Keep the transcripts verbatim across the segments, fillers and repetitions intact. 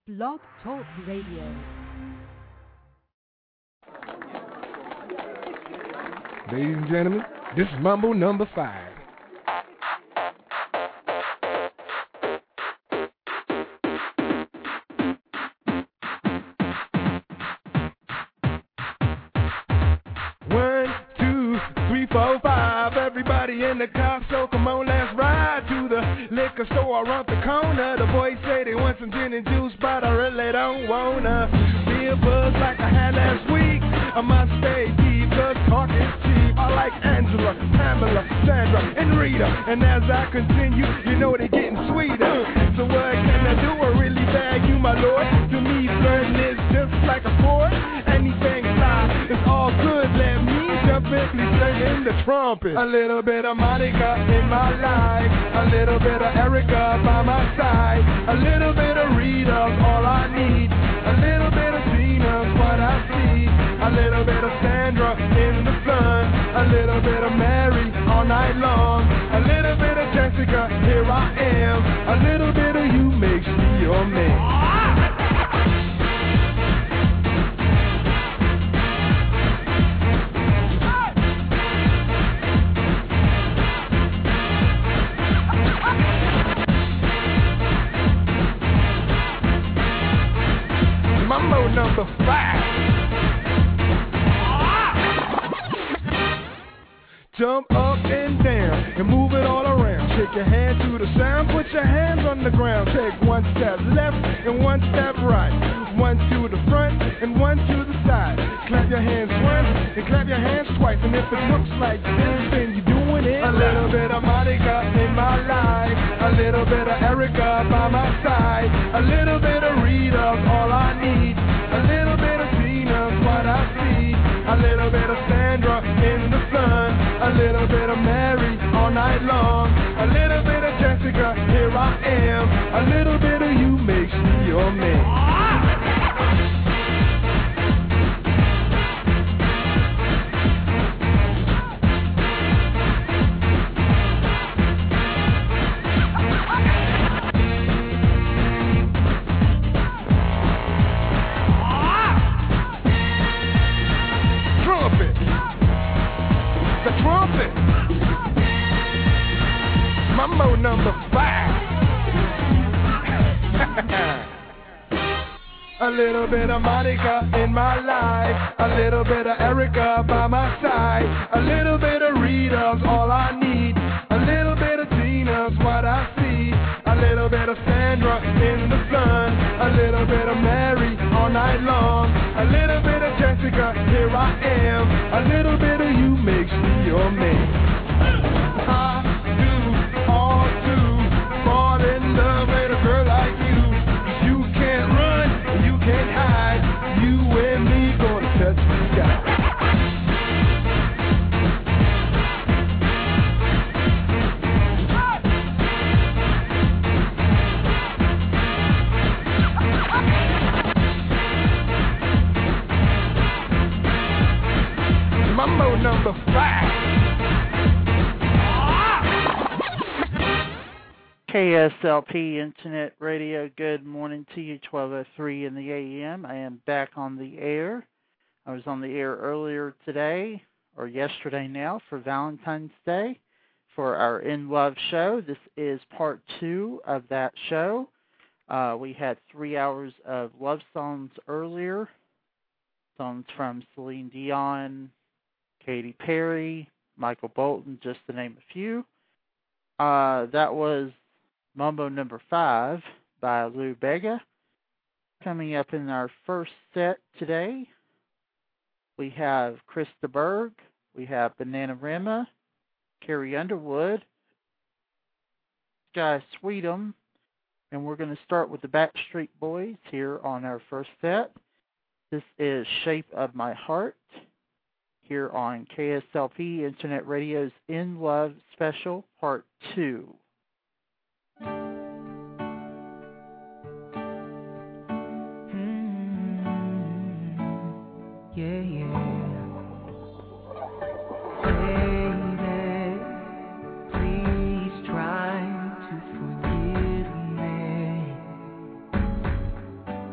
Blog Talk Radio. Ladies and gentlemen, this is Mambo number five. One, two, three, four, five. Everybody in the car, so come on, let's ride to the liquor store around the corner. The boys say they want some gin and juice, but I really don't wanna be a buzz like I had last week. I must stay deep, cause talk is cheap. I like Angela, Pamela, Sandra, and Rita. And as I continue, you know they're getting sweeter. So what can I do? I really bag you, my lord. To me, flirting is just like a sport. Anything fly, it's all good. Let me jump in, please play in the trumpet. A little bit of Monica in my life, a little bit of Erica by my side, a little bit of Rita's all I need, a little bit of Tina's what I see, a little bit of Sandra in the sun, a little bit of Mary all night long, a little bit of Jessica, here I am, a little bit of you makes me your man. Mambo number five. Jump up and down and move it all around. Shake your hand to the sound, put your hands on the ground. Take one step left and one step right. One to the front and one to the side. Clap your hands once and clap your hands twice. And if it looks like this, then you're doing it. A little bit of Monica in my life, a little bit of Erica by my side, a little bit of Rita's all I need, a little bit of Tina's what I see, a little bit of Sandra in the sun, a little bit of Mary all night long, a little bit of Jessica, here I am, a little bit of you makes me your man. Trumpet. Mambo number five. A little bit of Monica in my life, a little bit of Erica by my side, a little bit of Rita's all I need, a little bit of Tina's what I see, a little bit of Sandra in the sun, a little bit of Mary all night long, a little bit of Jessica, here I am, a little bit of you makes me your man. I do all to fall in love with a girl like you. You can't run, you can't hide, you and me gonna touch the sky. Mambo number five. K S L P Internet Radio, good morning to you, twelve oh three in the A M. I am back on the air. I was on the air earlier today, or yesterday now, for Valentine's Day, for our In Love show. This is part two of that show. Uh, we had three hours of love songs earlier, songs from Celine Dion, Katy Perry, Michael Bolton, just to name a few. Uh, that was Mambo number five by Lou Bega. Coming up in our first set today, we have Krista Berg, we have Bananarama, Carrie Underwood, Sky Sweetum, and we're going to start with the Backstreet Boys here on our first set. This is Shape of My Heart, here on K S L P Internet Radio's In Love Special, Part two. Yeah, yeah. Baby, please try to forgive me.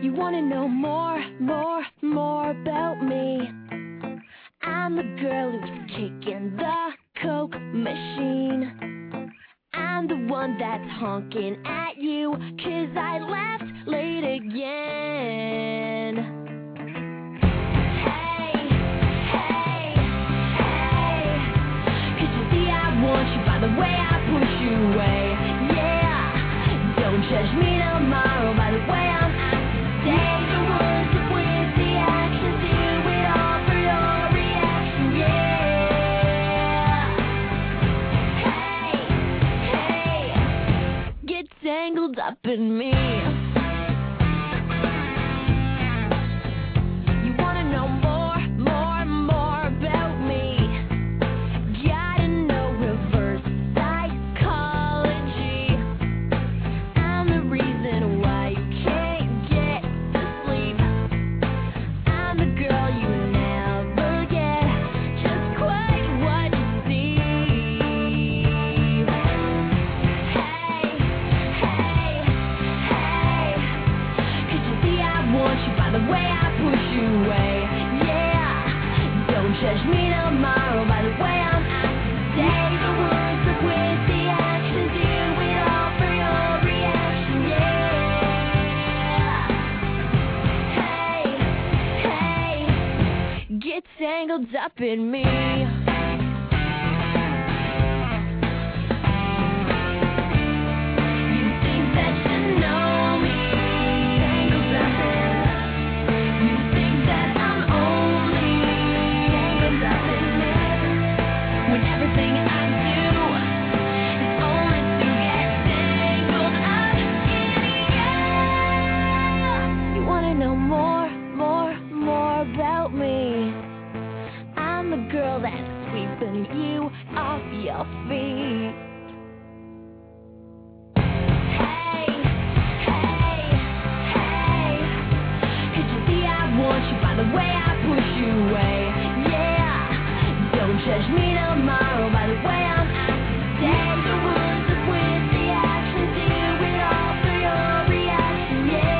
You wanna know more, more, more about me? I'm the girl who's kicking the Coke machine. I'm the one that's honking at you, 'cause I left late again. Hey, hey, hey, 'cause you see I want you by the way I push you away. Yeah, don't judge me tomorrow by the way I'm acting today. The words, the words, the actions, do it all for your reaction. Yeah. Hey, hey, get tangled up in me. You wanna know more, more, more about me? Gotta know reverse psychology. I'm the reason why you can't get to sleep. I'm the girl you never get, just quite what you see. Hey, hey, hey, 'cause you see I want you by the way I push you away. Yeah, don't judge me tomorrow by the way I'm acting today. The words, the words, the actions, do it all for your reaction. Yeah. Hey, hey, get tangled up in me. You think that you know me. Tangled up in. You think that I'm only tangled up in me. When everything I do is only to get tangled up in you. You wanna know more, more, more about me? I'm the girl that's sweeping you off your feet. Hey, hey, hey, 'cause you see I want you by the way I push you away. Yeah, don't judge me tomorrow by the way I'm acting today. The words, the words, the actions, do it all for your reaction.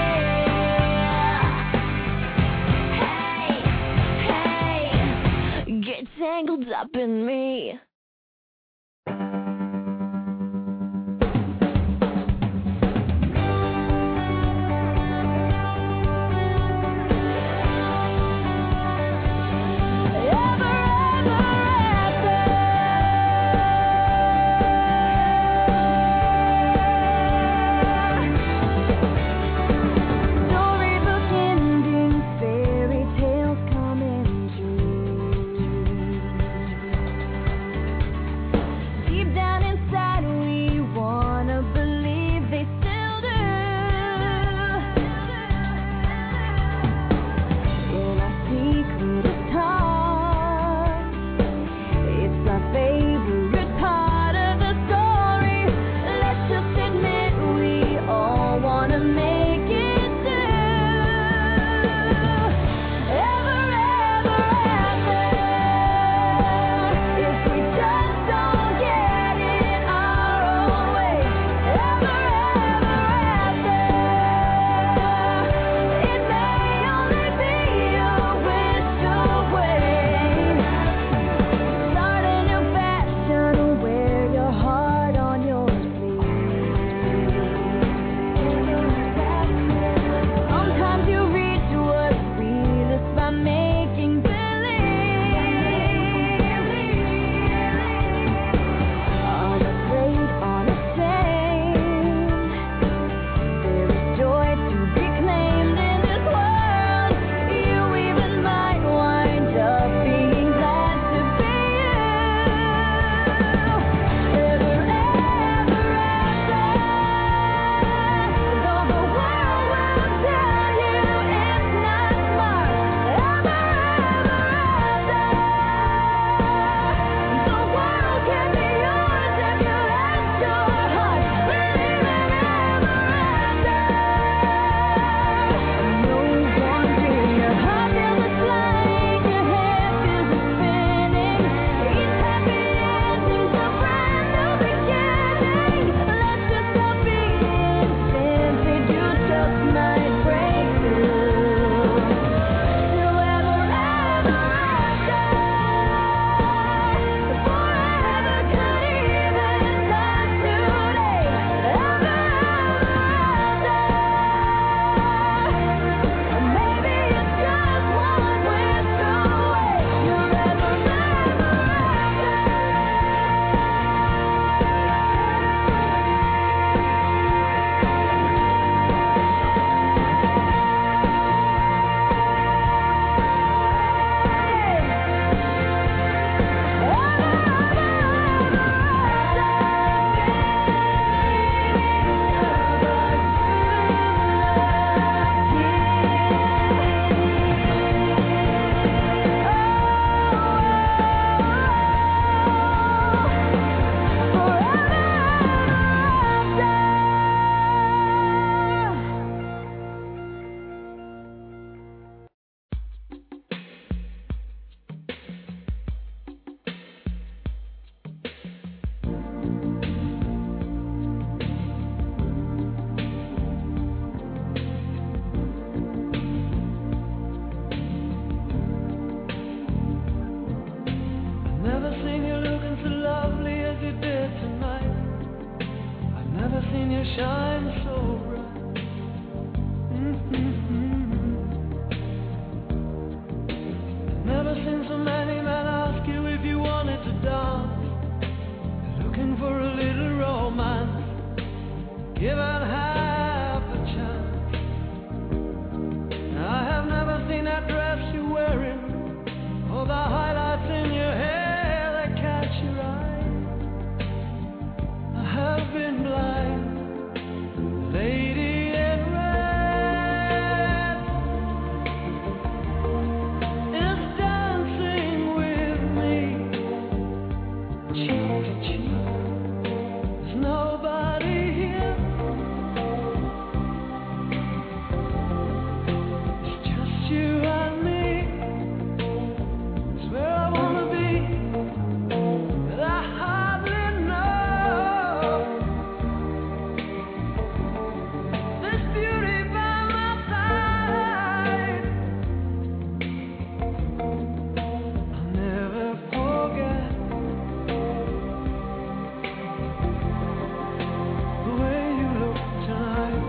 Yeah. Hey, hey, get tangled up in me. Ever, ever, ever. Storybook ending, fairy tales come in dreams. shine so bright. Mm-hmm. Never seen so many men ask you if you wanted to dance, looking for a little romance, given half a chance. I have never seen that dress you're wearing, or the highlights in your hair that catch your eye. I have been blind, lady in red is dancing with me, cheek to cheek. There's nobody here, it's just you and me. It's where I wanna be, but I hardly know this beauty by my side. I'll never forget the way you look tonight.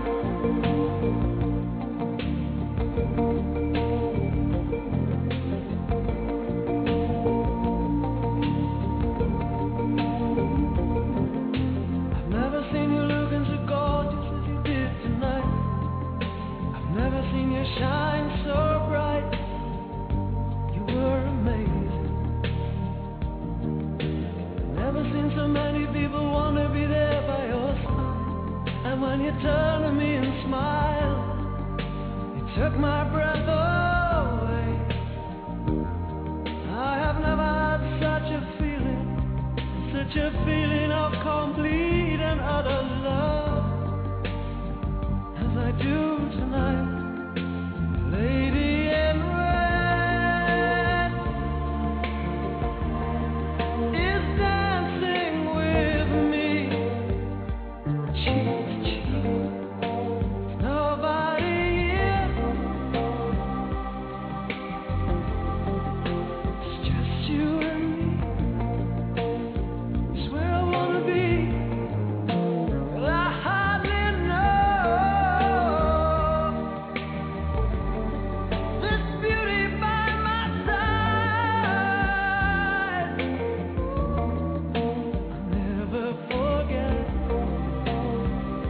I've never seen you looking so gorgeous as you did tonight. I've never seen you shine so bright. You were amazing. Never seen so many people want to be there by your side. And when you turn to me and smile, it took my breath away. I have never had such a feeling, such a feeling of complete and utter love as I do tonight. Lady in red is dancing with me, cheek to cheek. There's nobody here, it's just you and me. It's where I wanna be, but I hardly know this beauty by my side. I'll never forget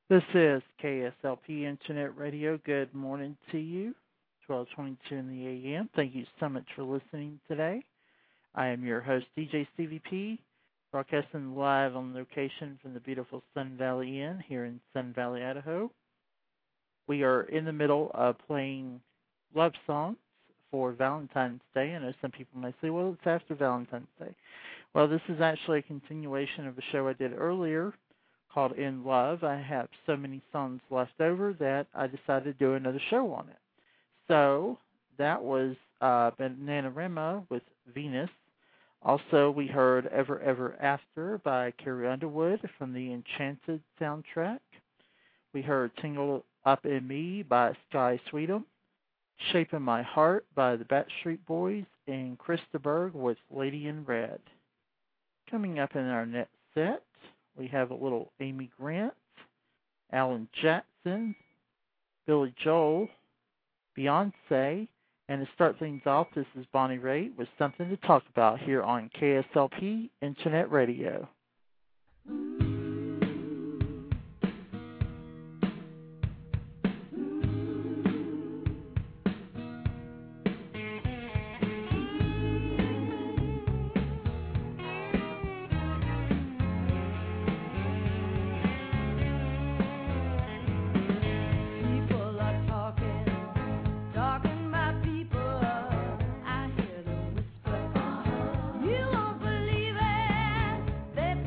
This is K S L P Internet Radio. Good morning to you. twelve twenty-two in the A M. Thank you so much for listening today. I am your host, D J Stevie P, broadcasting live on location from the beautiful Sun Valley Inn here in Sun Valley, Idaho. We are in the middle of playing love songs for Valentine's Day. I know some people may say, well, it's after Valentine's Day. Well, this is actually a continuation of a show I did earlier called In Love. I have so many songs left over that I decided to do another show on it. So that was uh, Bananarama with Venus. Also, we heard Ever Ever After by Carrie Underwood from the Enchanted soundtrack. We heard Tingle Up in Me by Sky Sweetum, Shaping My Heart by the Backstreet Boys, and Krista Berg with Lady in Red. Coming up in our next set, we have a little Amy Grant, Alan Jackson, Billy Joel, Beyonce, and to start things off, this is Bonnie Raitt with Something to Talk About here on K S L P Internet Radio. You won't believe it.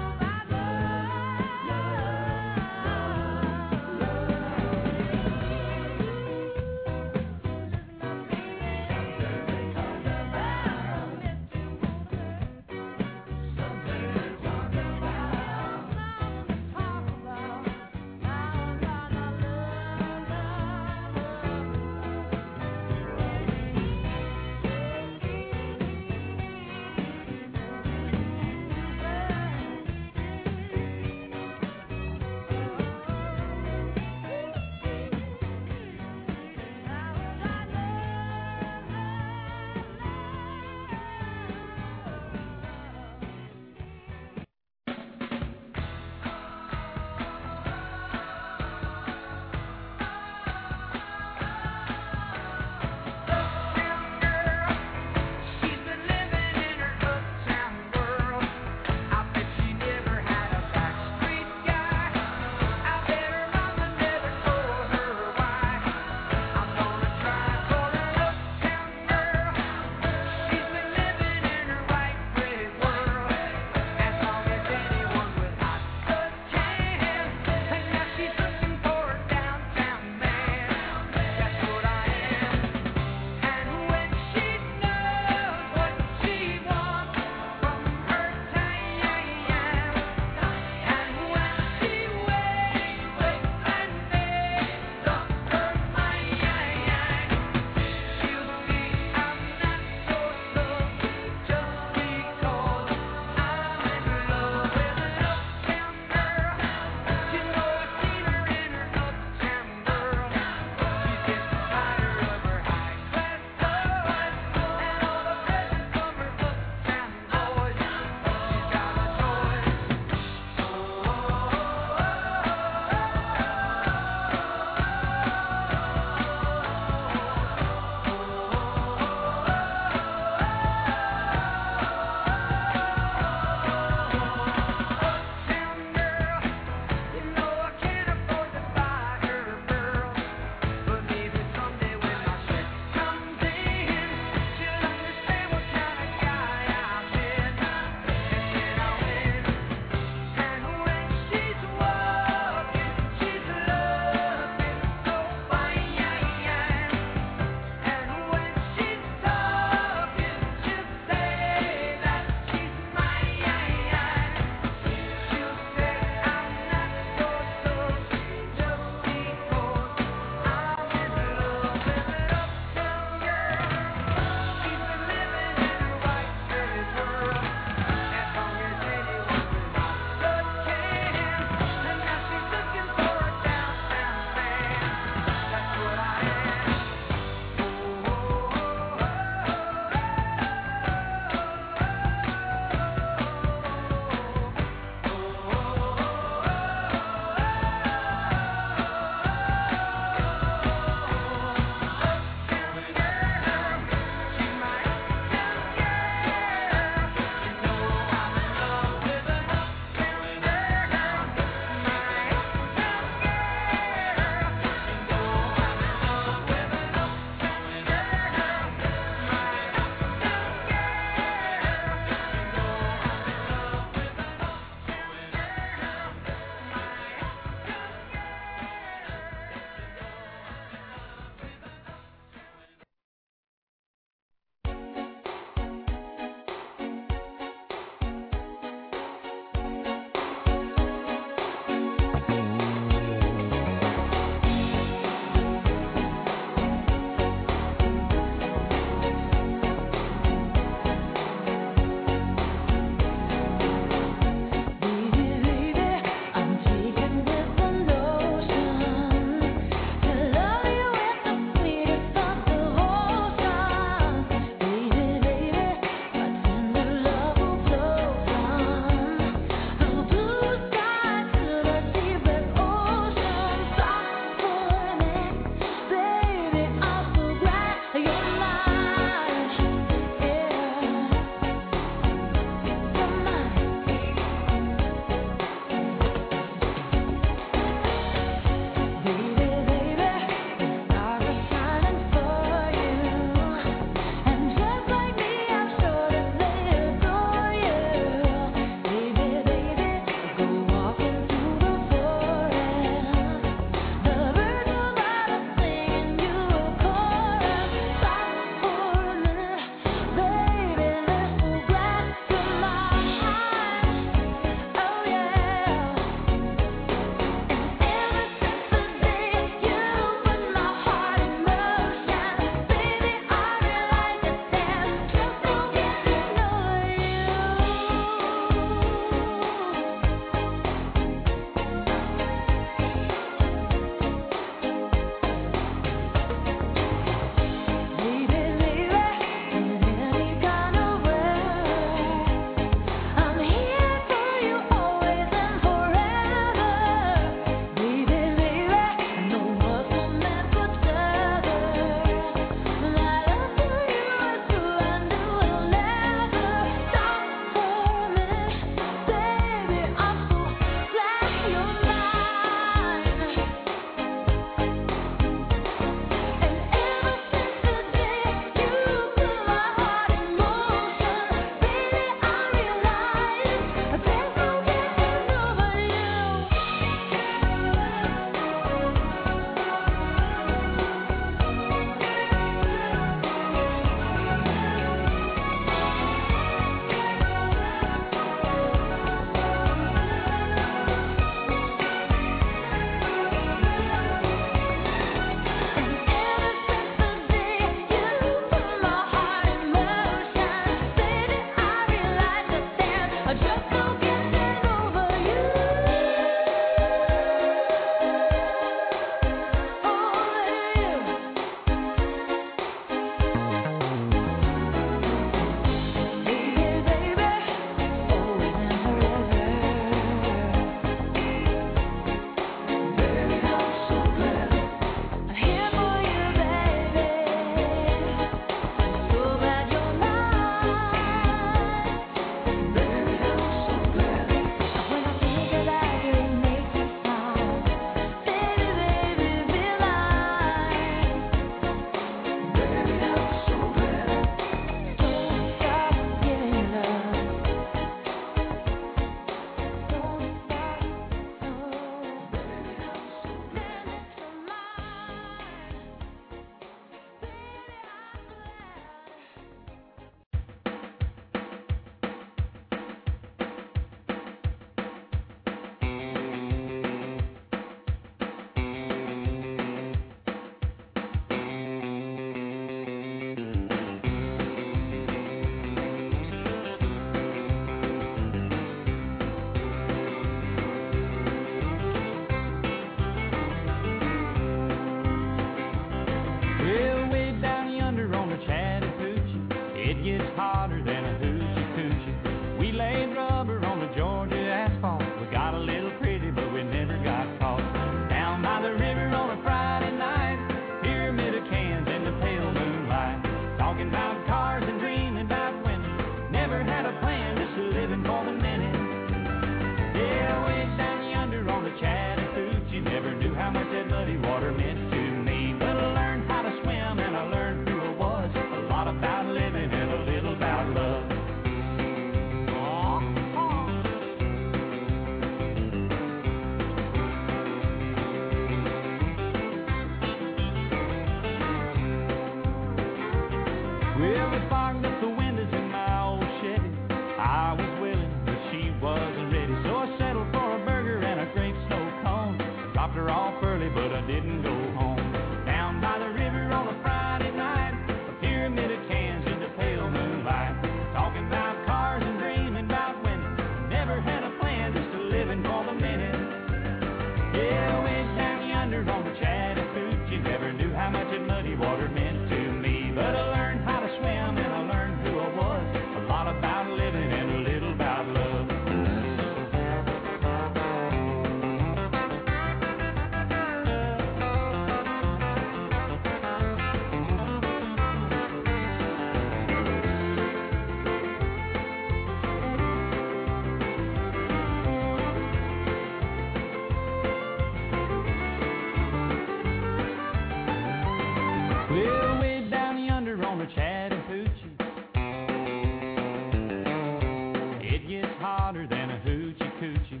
Chattahoochee.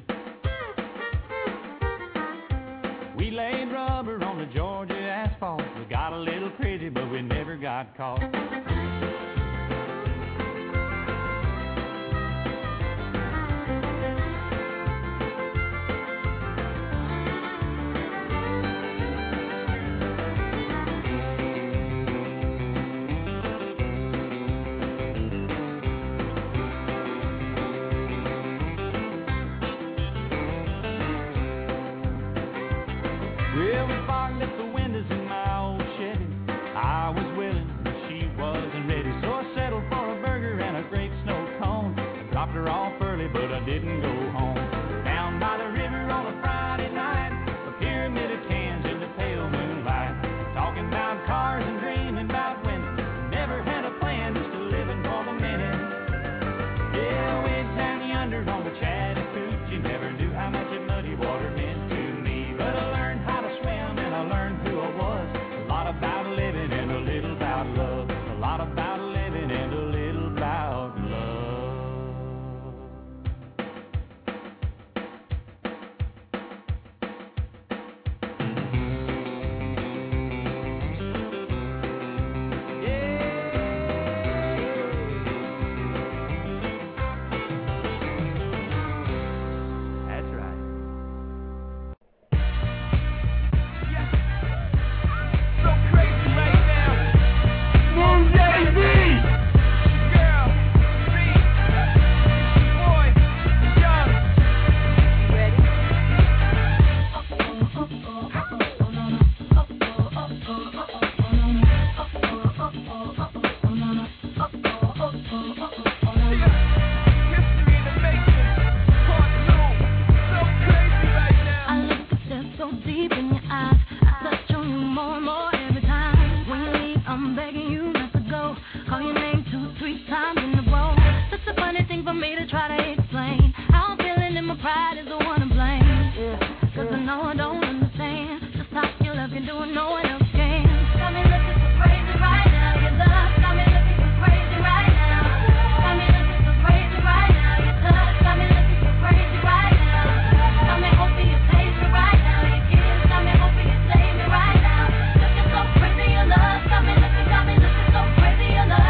We laid rubber on the Georgia asphalt. We got a little crazy, but we never got caught. Well, we fogged up the windows in my old Chevy. I was willing, but she wasn't ready. So I settled for a burger and a great snow cone. I dropped her off early, but I didn't go home. Down by the river on a Friday night, a pyramid of cans in the pale moonlight. Talking about cars and dreaming about women. Never had a plan, just a living for the minute. Yeah, way down yonder on the Chattahoochee. Never knew how much that muddy water meant to me. But I learned how to swim and I learned who I was. A lot about living and a little about love. A lot about living and a little about love. That's right. So crazy right now. Moon Jay-Z. Girl, B, boy, young. Ready? History in the making. Part two. So crazy right now. I look at that so deep in your eyes. I touch on you more and more every time. When you leave, I'm begging you not to go. Call your name two, three times in a row. Such a funny thing for me to try to explain. How I'm feeling and my pride is the one to blame. Yeah, cause I know I don't understand just how you love can do and no one else can. Got me looking so crazy right now. Your love got me looking so crazy right now. Got me looking so crazy right now. Your touch got me looking so crazy right now. Got me hoping you taste me right now. Your kiss got me hoping you save me right now. Looking so crazy, your love got me looking, got me looking so crazy, your love.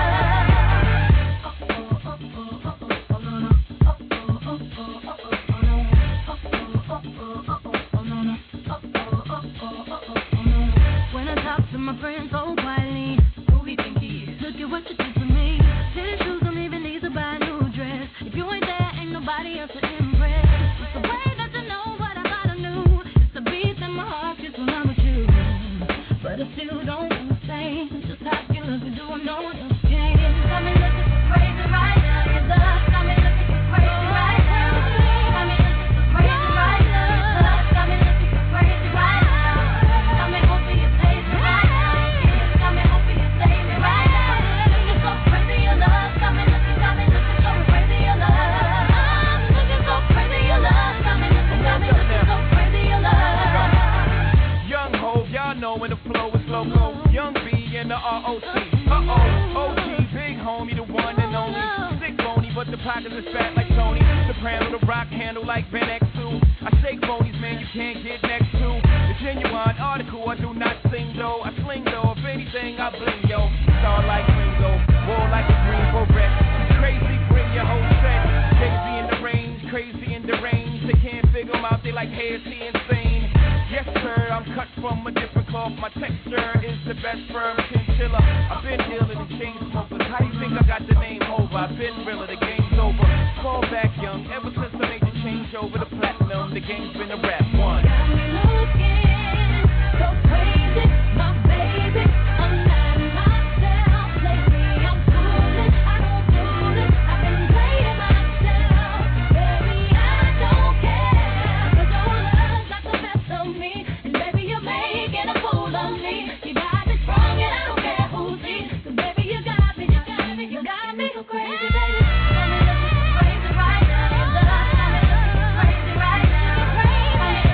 When I talk to my friends so quietly, who he think he is? Look at what you did to me. Tennis shoes don't even need to buy a new dress. If you ain't there, ain't nobody else to impress. It's the way that you know what I thought I knew. It's the beat in my heart just when I'm with you. But I still don't understand just how you love to do and no one else can. Got me looking so crazy right now. Your love got me looking so crazy right now. Got me looking so crazy right now. Your love got me looking so crazy right now. Got me hoping you taste me right now. Your kiss got me hoping you save me right now. Looking so crazy, your love got me looking, got me looking so crazy, your love. Looking so crazy, your love got me looking, got me looking so crazy, your love. Young Hov, y'all know when the flow is loco. Young B and the R O C. Uh-oh, O G, big homie, the one and only. Sick bony, but the pockets is fat like Tony. Soprano, the rock handle like Ben X two. I shake bonies, man, you can't get next to. The genuine article, I do not sing though. I sling though, if anything, I bling yo. Star like Ringo, war like a green beret. Crazy, bring your whole set. Crazy in the range, crazy in the range. They can't figure him out, they like, hey, is he insane? Yes, sir, I'm cut from a different cloth. My texture is the best firm chinchilla. I've been dealing in chain smokers. How do you think I got the name over? I've been realer, the game's over. Fall back young, ever since I made the change over the platinum. The game's been a rap one. Got me looking so crazy, my baby. I'm not myself lately. I'm fooling, I don't do this. I've been playing myself, baby. I don't care, 'cause your love's not the best of me, and baby you're making a fool of me. You got me strong and I don't care who sees, 'cause baby you got me, you got me, you got me so crazy, baby. Got me looking so crazy right now. Your love got me looking so crazy right now. Crazy.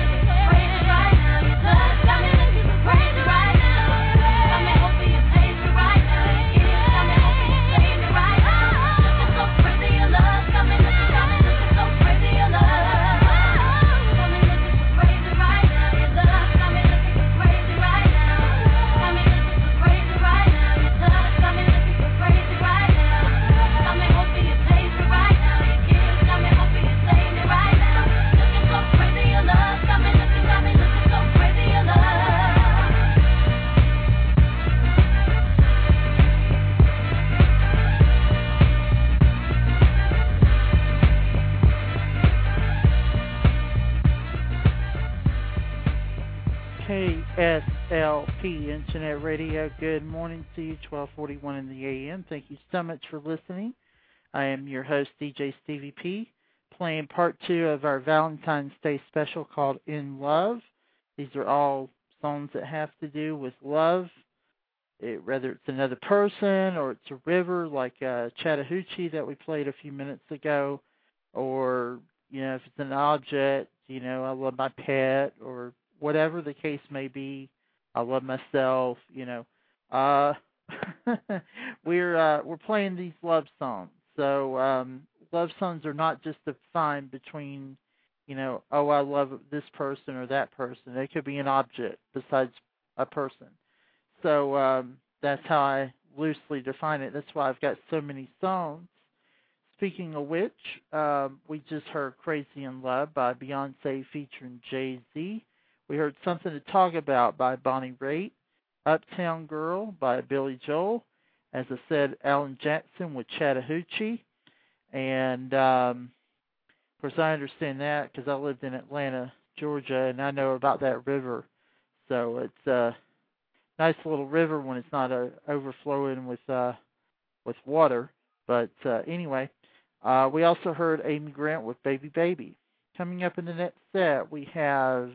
K S L P Internet Radio. Good morning to you, twelve forty-one in the A M. Thank you so much for listening. I am your host, D J Stevie P, playing part two of our Valentine's Day special called In Love. These are all songs that have to do with love, it, whether it's another person or it's a river like uh, Chattahoochee that we played a few minutes ago, or, you know, if it's an object, you know, I love my pet, or whatever the case may be, I love myself, you know. Uh, we're uh, we're playing these love songs. So um, love songs are not just defined between, you know, oh, I love this person or that person. It could be an object besides a person. So um, that's how I loosely define it. That's why I've got so many songs. Speaking of which, um, we just heard Crazy in Love by Beyonce featuring Jay-Z. We heard Something to Talk About by Bonnie Raitt, Uptown Girl by Billy Joel. As I said, Alan Jackson with Chattahoochee. And, um, of course, I understand that because I lived in Atlanta, Georgia, and I know about that river. So it's a nice little river when it's not uh, overflowing with uh, with water. But uh, anyway, uh, we also heard Amy Grant with Baby Baby. Coming up in the next set, we have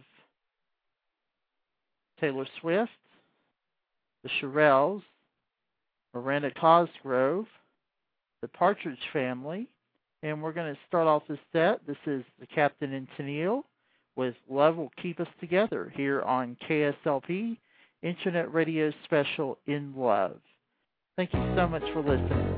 Taylor Swift, the Shirelles, Miranda Cosgrove, the Partridge Family, and we're going to start off this set. This is the Captain and Tennille with Love Will Keep Us Together here on K S L P Internet Radio Special In Love. Thank you so much for listening.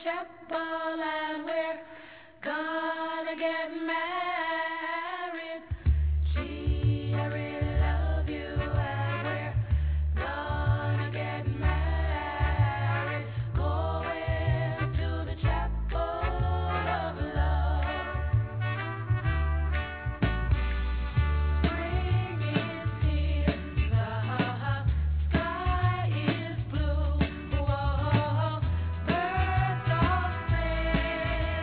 chapel and we're gonna get married. Gee, I really love you and we're gonna get married. Going to the chapel of love. Spring is here, the sky is blue. Whoa, birds all sing.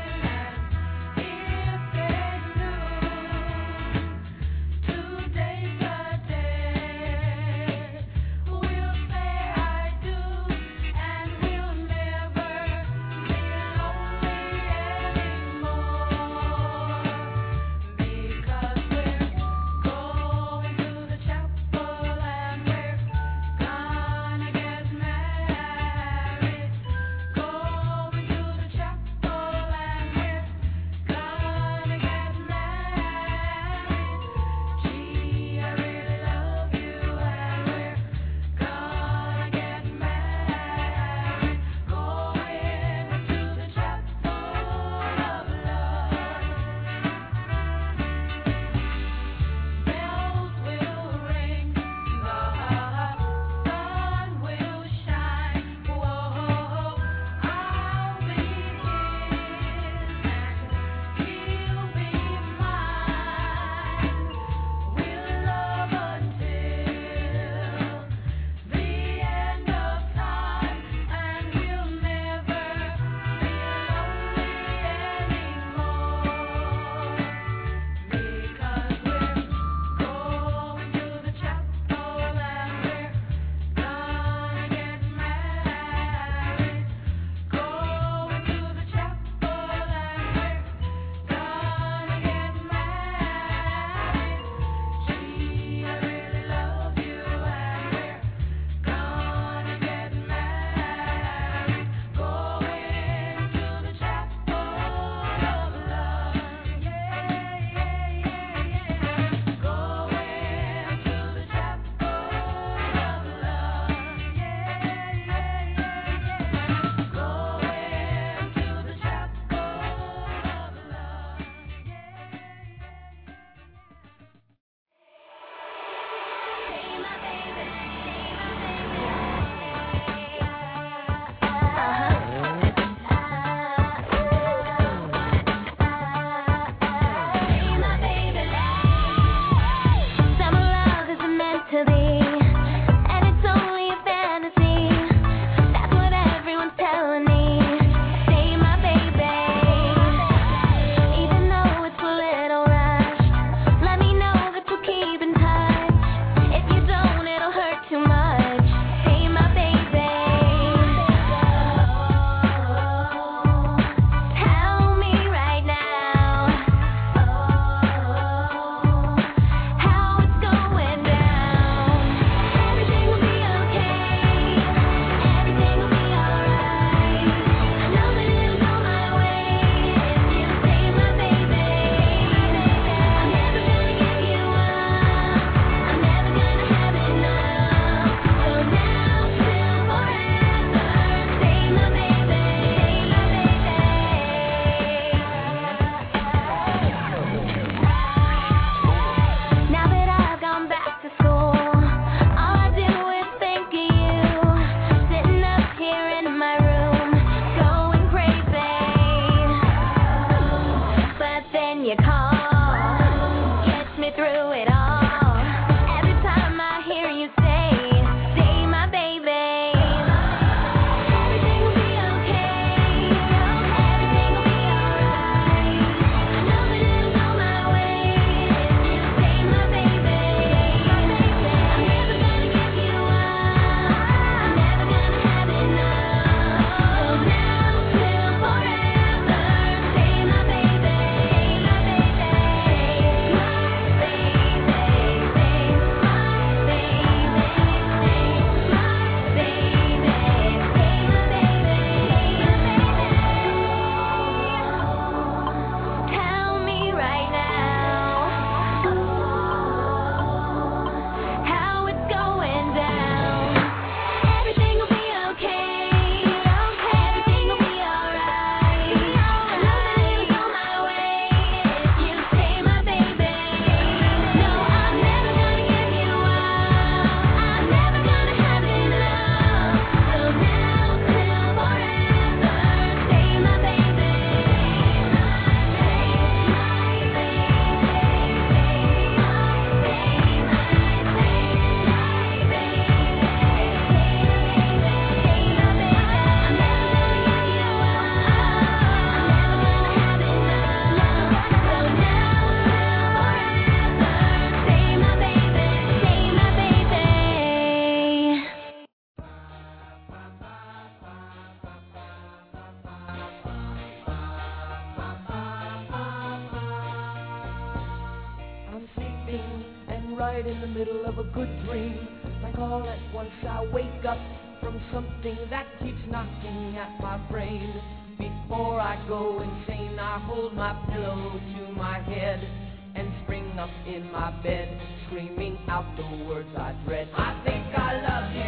right in the middle of a good dream. Like all at once I wake up from something that keeps knocking at my brain. Before I go insane, I hold my pillow to my head and spring up in my bed, screaming out the words I dread. I think I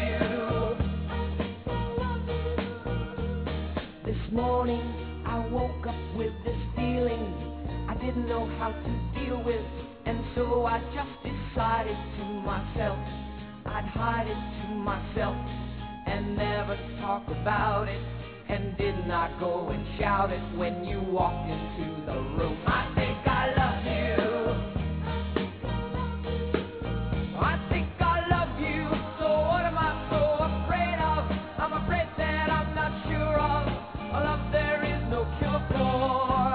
love you. This morning I woke up with this feeling I didn't know how to deal with, and so I just decided to myself I'd hide it to myself and never talk about it, and did not go and shout it when you walked into the room. I think I love you. I think I love you. So what am I so afraid of? I'm afraid that I'm not sure of a love there is no cure for.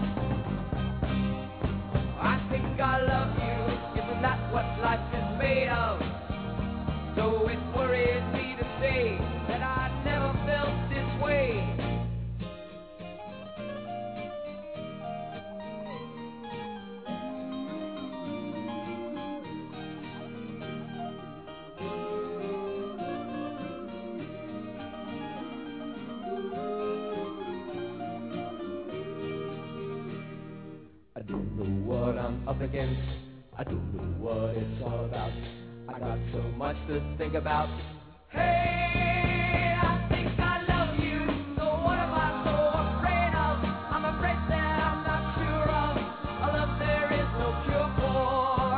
I think I love you. Isn't that what life is made of? So it worries me to say that I never felt this way. I don't know what I'm up against. I don't know what it's all about. I got so much to think about. Hey, I think I love you. So what am I so afraid of? I'm afraid that I'm not sure of a love there is no cure for.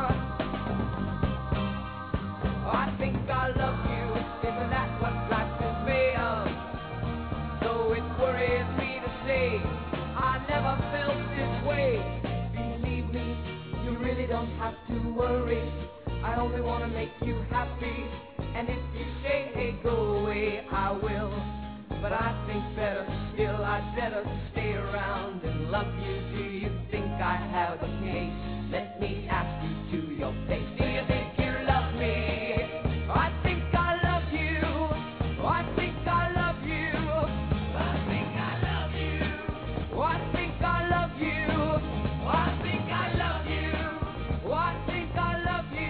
I think I love you. Isn't that what life is made of? So it worries me to say I never felt this way. Believe me, you really don't have to worry. I only want to make you happy, and if you say, hey, go away, I will. But I think better still, I'd better stay around and love you. Do you think I have a case? Let me ask you to your face. Do you think you love me? I think I love you. I think I love you. I think I love you. I think I love you. I think I love you. I think I love you.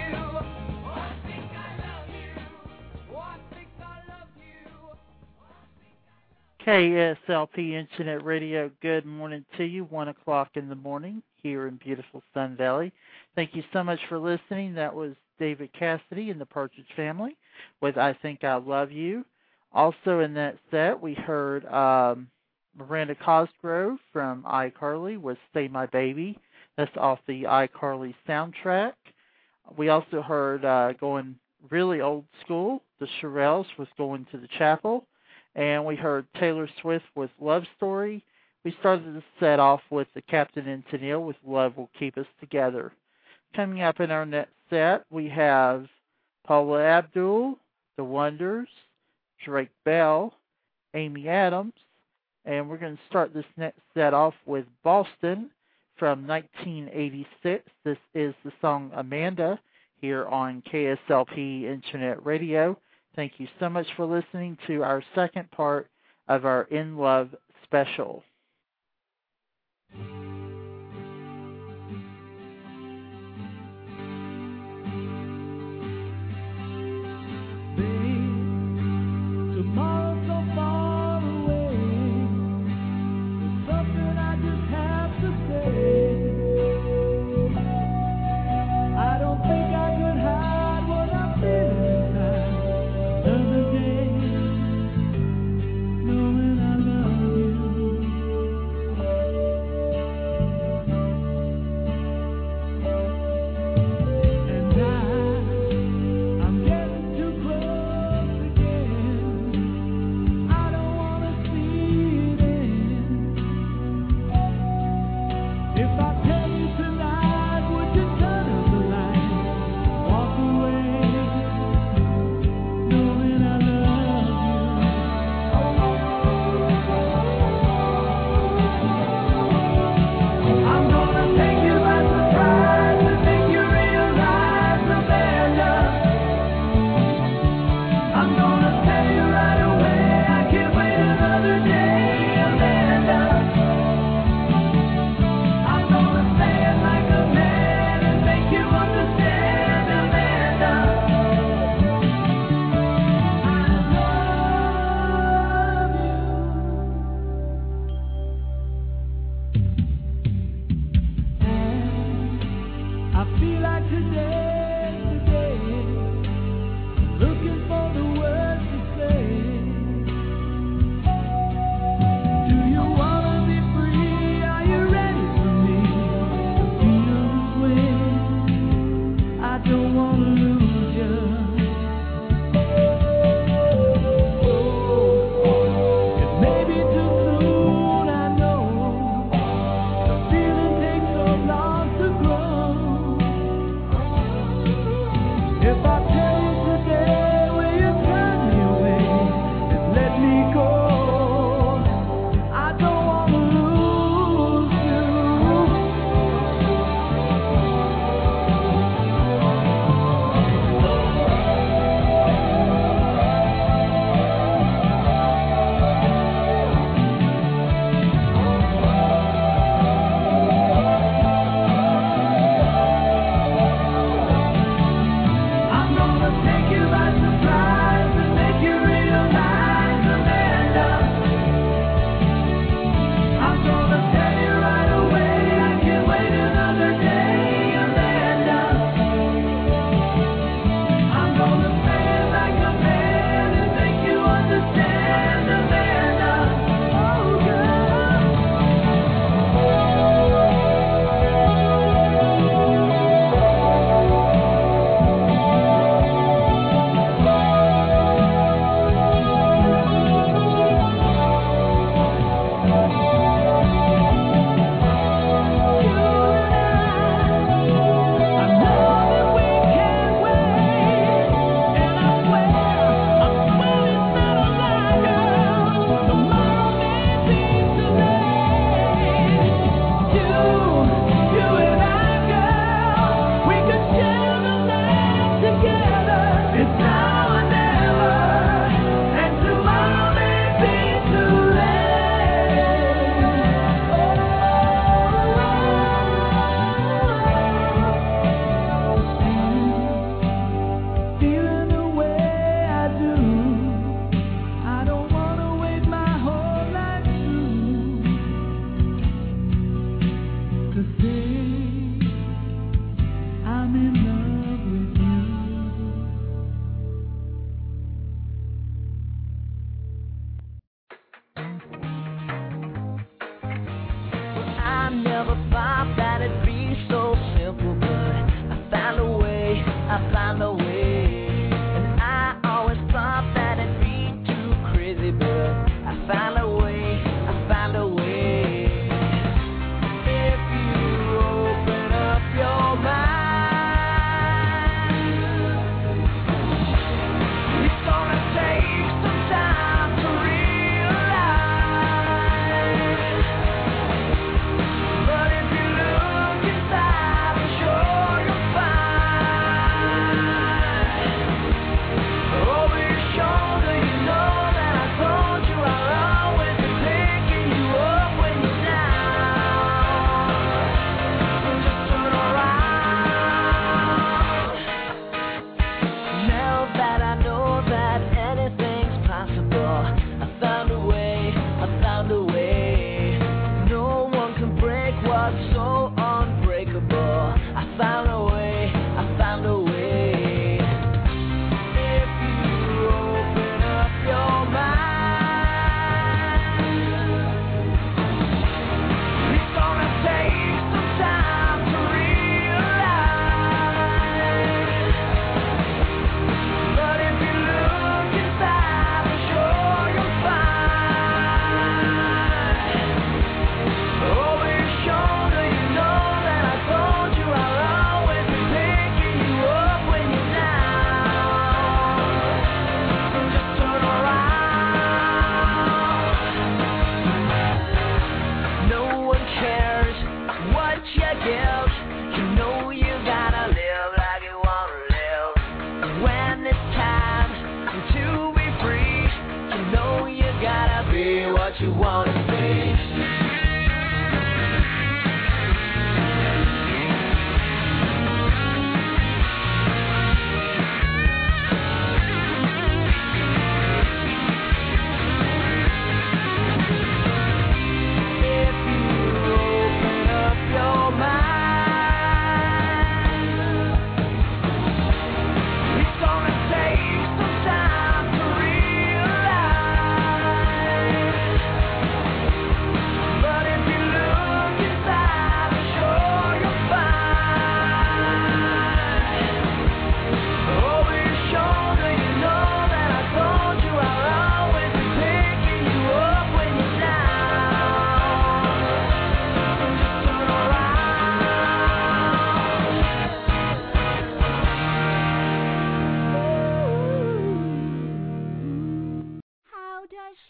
K S L P Internet Radio, good morning to you, one o'clock in the morning here in beautiful Sun Valley. Thank you so much for listening. That was David Cassidy and the Partridge Family with I Think I Love You. Also in that set, we heard um, Miranda Cosgrove from iCarly with Stay My Baby. That's off the iCarly soundtrack. We also heard, uh, going really old school, the Shirelles with Going to the Chapel. And we heard Taylor Swift with Love Story. We started the set off with the Captain and Tennille with Love Will Keep Us Together. Coming up in our next set, we have Paula Abdul, The Wonders, Drake Bell, Amy Adams, and we're going to start this next set off with Boston from nineteen eighty-six. This is the song Amanda here on K S L P Internet Radio. Thank you so much for listening to our second part of our In Love special. Tomorrow's so far away. There's something I just have to say. I don't think I could hide what I'm feeling. Another day, knowing I love you.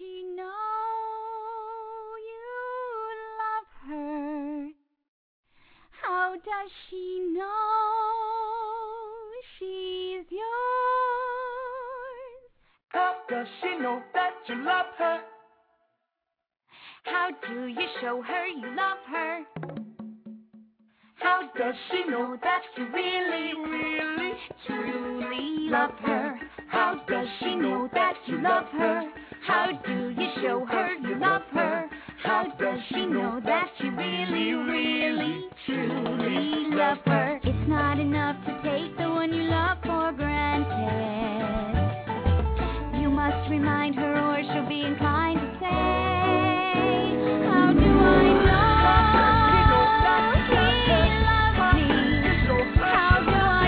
she know you love her? How does she know she's yours? How does she know that you love her? How do you show her you love her? How does she know that you really, really, Truly love her. How does she know that you love her? How do you show her you love her? How does she know that you really, really, truly love her? It's not enough to take the one you love for granted. You must remind her or she'll be inclined to say, how do I know he loves me? How do I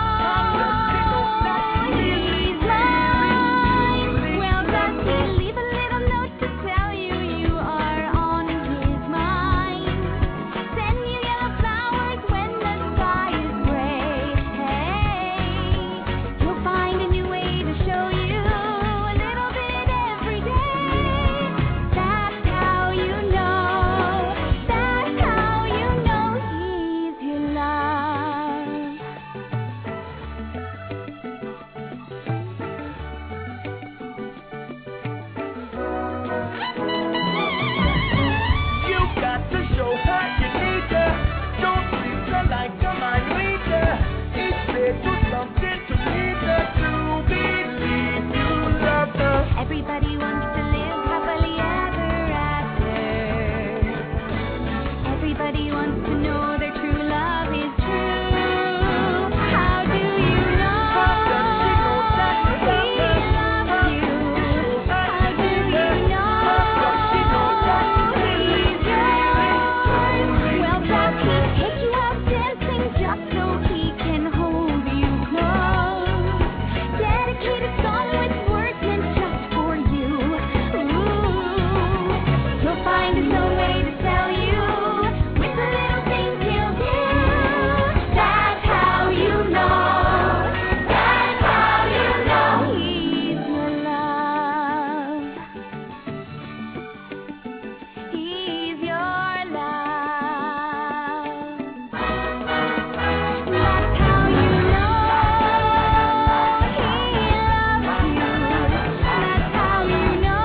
know he's mine? Well, does he leave a little note to tell you you are on his mind? Send you yellow flowers when the sky is gray. Hey, he'll find a new way to show you a little bit every day. That's how you know. That's how you know he's your love. you got to show her you need her. Don't treat her like a mind reader. Instead, do something to lead her to believe you love her. Everybody wants to live happily ever after. Everybody wants to know their true love is true. How do you know he loves you? How do you know he's yours? Well, does he take you out dancing just so he can hold you close? Dedicate a song with words meant just for you. Ooh, he'll find his own way to tell you with the little things he'll do. That's how you know. That's how you know he's your love. He's your love. That's how you know he loves you. That's how you know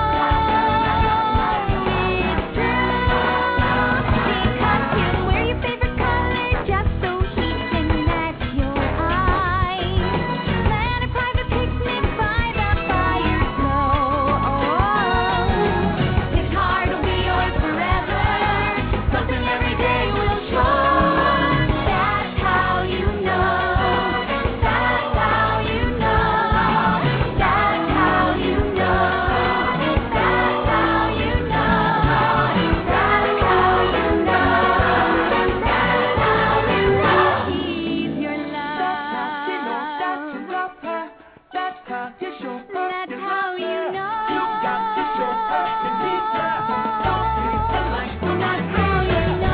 it's true. Because you wear your favorite color just so he can match your eyes. Plan a private picnic by the fire's glow. His heart will be yours forever. Something every day will show. That's how you know. That's how you know. That's how you know. That's how you know. That's how you know. That's how you know he's your love. She knows that you love her. That's how you show her That's you how love you her. know. You got to show her you need her. Don't treat her like a mind That's how you reader. know.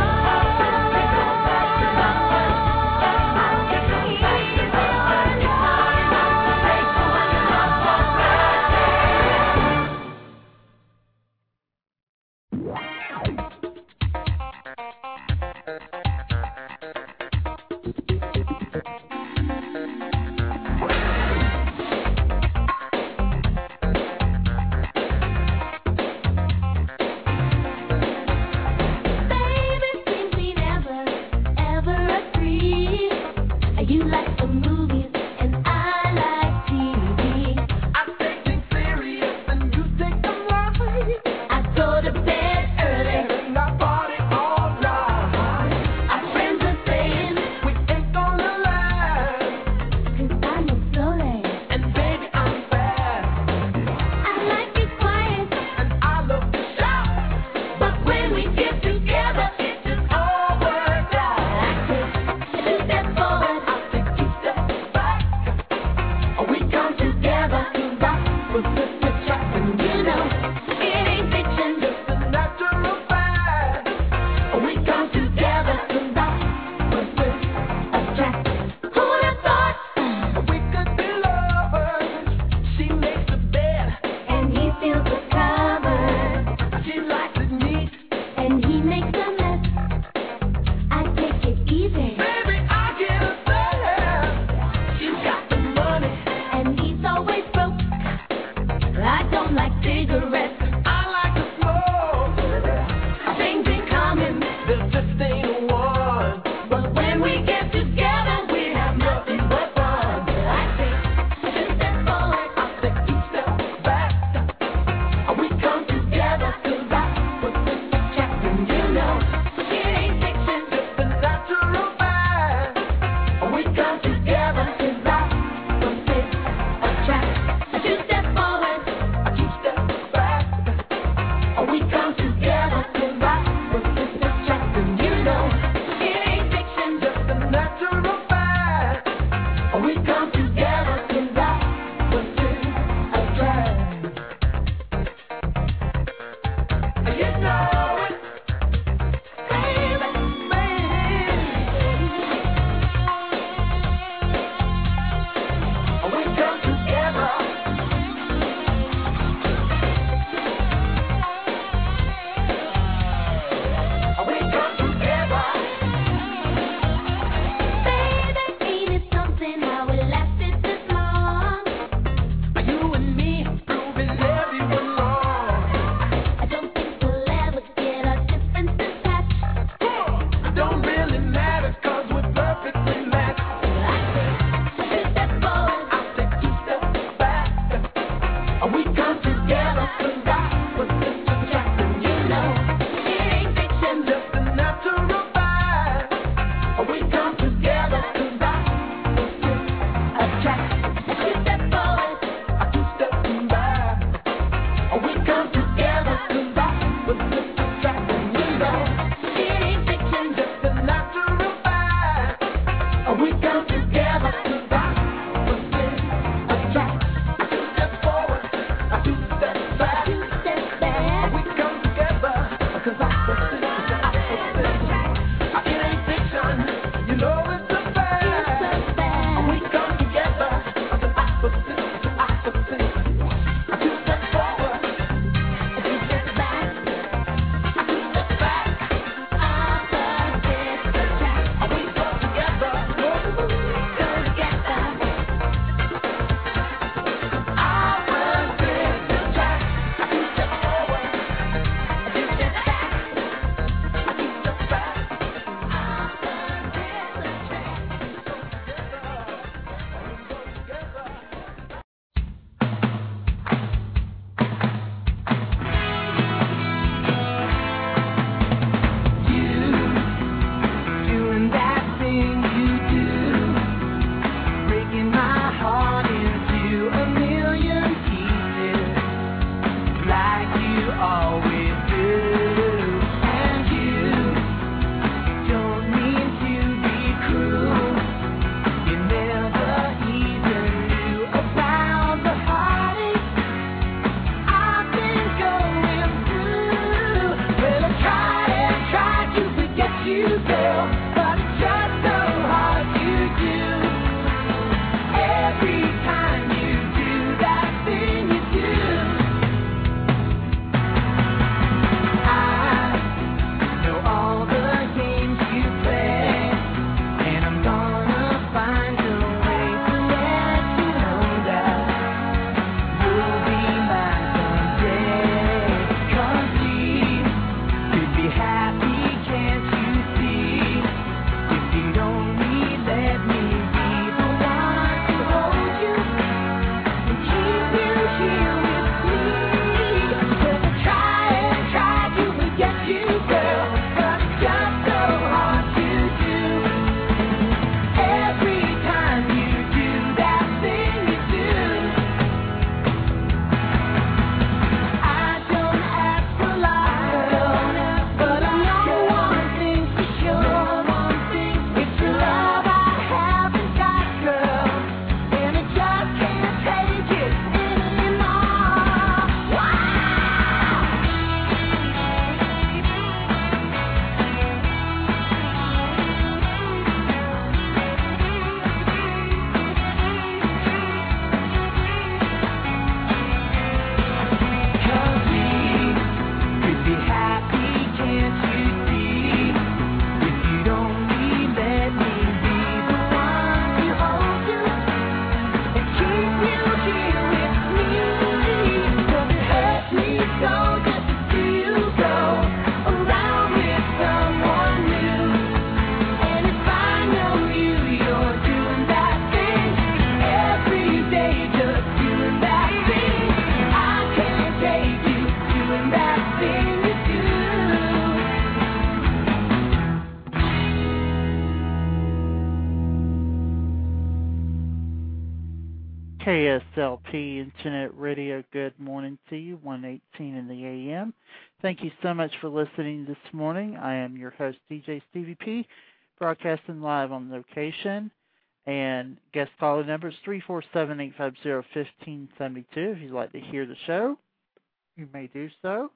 K S L P Internet Radio, good morning to you, one eighteen in the A M. Thank you so much for listening this morning. I am your host, D J Stevie P, broadcasting live on location. And guest caller number is three four seven, eight five zero, one five seven two. If you'd like to hear the show, you may do so.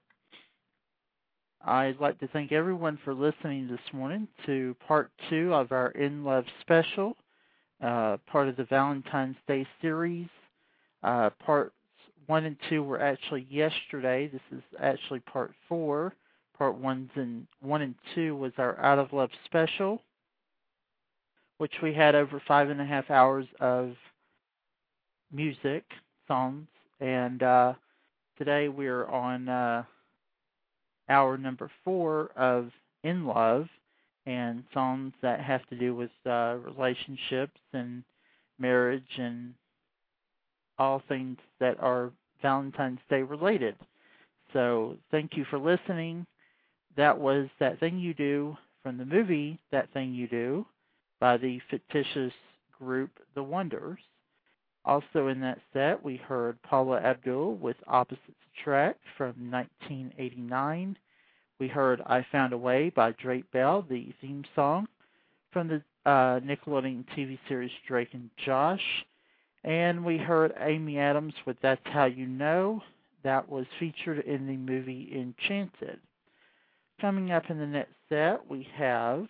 I'd like to thank everyone for listening this morning to part two of our In Love special, uh, part of the Valentine's Day series. Uh, parts one and two were actually yesterday. This is actually part four. Part one's and one and two was our Out of Love special, which we had over five and a half hours of music, songs, and uh, today we're on uh, hour number four of In Love, and songs that have to do with uh, relationships and marriage and all things that are Valentine's Day related. So thank you for listening. That was That Thing You Do from the movie That Thing You Do by the fictitious group The Wonders. Also in that set, we heard Paula Abdul with Opposites Attract from nineteen eighty-nine. We heard I Found a Way by Drake Bell, the theme song from the uh, Nickelodeon T V series Drake and Josh. And we heard Amy Adams with That's How You Know. That was featured in the movie Enchanted. Coming up in the next set, we have...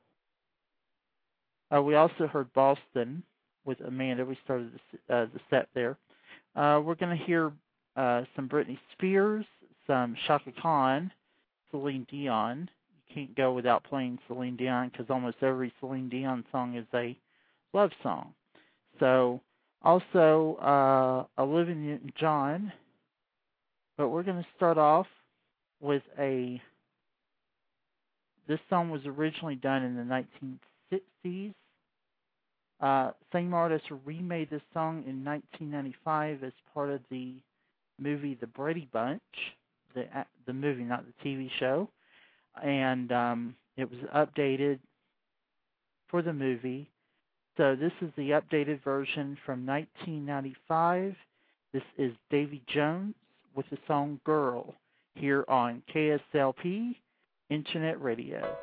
Uh, we also heard Boston with Amanda. We started the, uh, the set there. Uh, we're going to hear uh, some Britney Spears, some Chaka Khan, Celine Dion. You can't go without playing Celine Dion because almost every Celine Dion song is a love song. So also uh, Olivia Newton-John. But we're going to start off with a... This song was originally done in the nineteen sixties. Uh, same artist remade this song in nineteen ninety-five as part of the movie The Brady Bunch, the the movie, not the T V show, and um, it was updated for the movie. So this is the updated version from nineteen ninety-five. This is Davy Jones with the song Girl here on K S L P Internet Radio.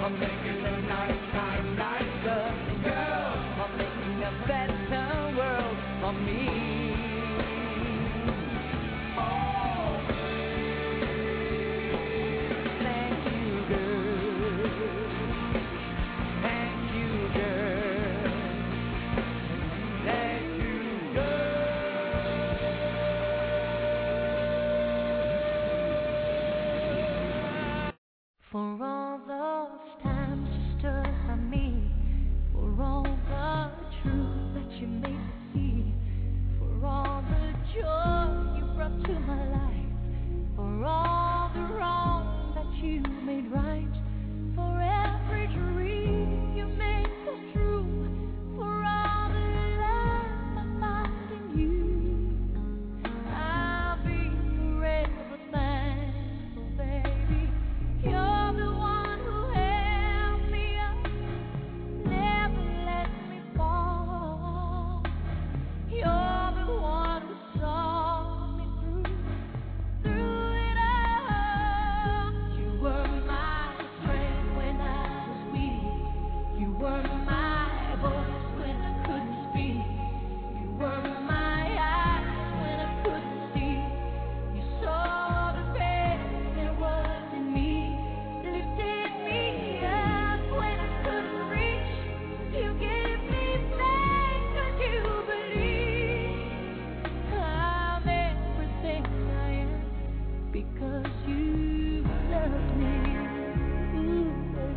for making the nighttime nicer. Girls, for making a better world for me. For all those times you stood by me, for all the truth that you made me see, for all the joy you brought to my life, for all the wrong that you made right, for every dream you made come true, for all the love I found in you, I'll be forever thankful, baby. You're the one who held me up, never let me fall. You're the one who saw me through, through it all. You were my strength when I was weak. You were my voice when I couldn't speak. You were my eyes when I couldn't see. You saw the best there was in me. Lifted me up when I couldn't reach. You gave me faith 'cause you believe I'm everything I am because you love me. Ooh,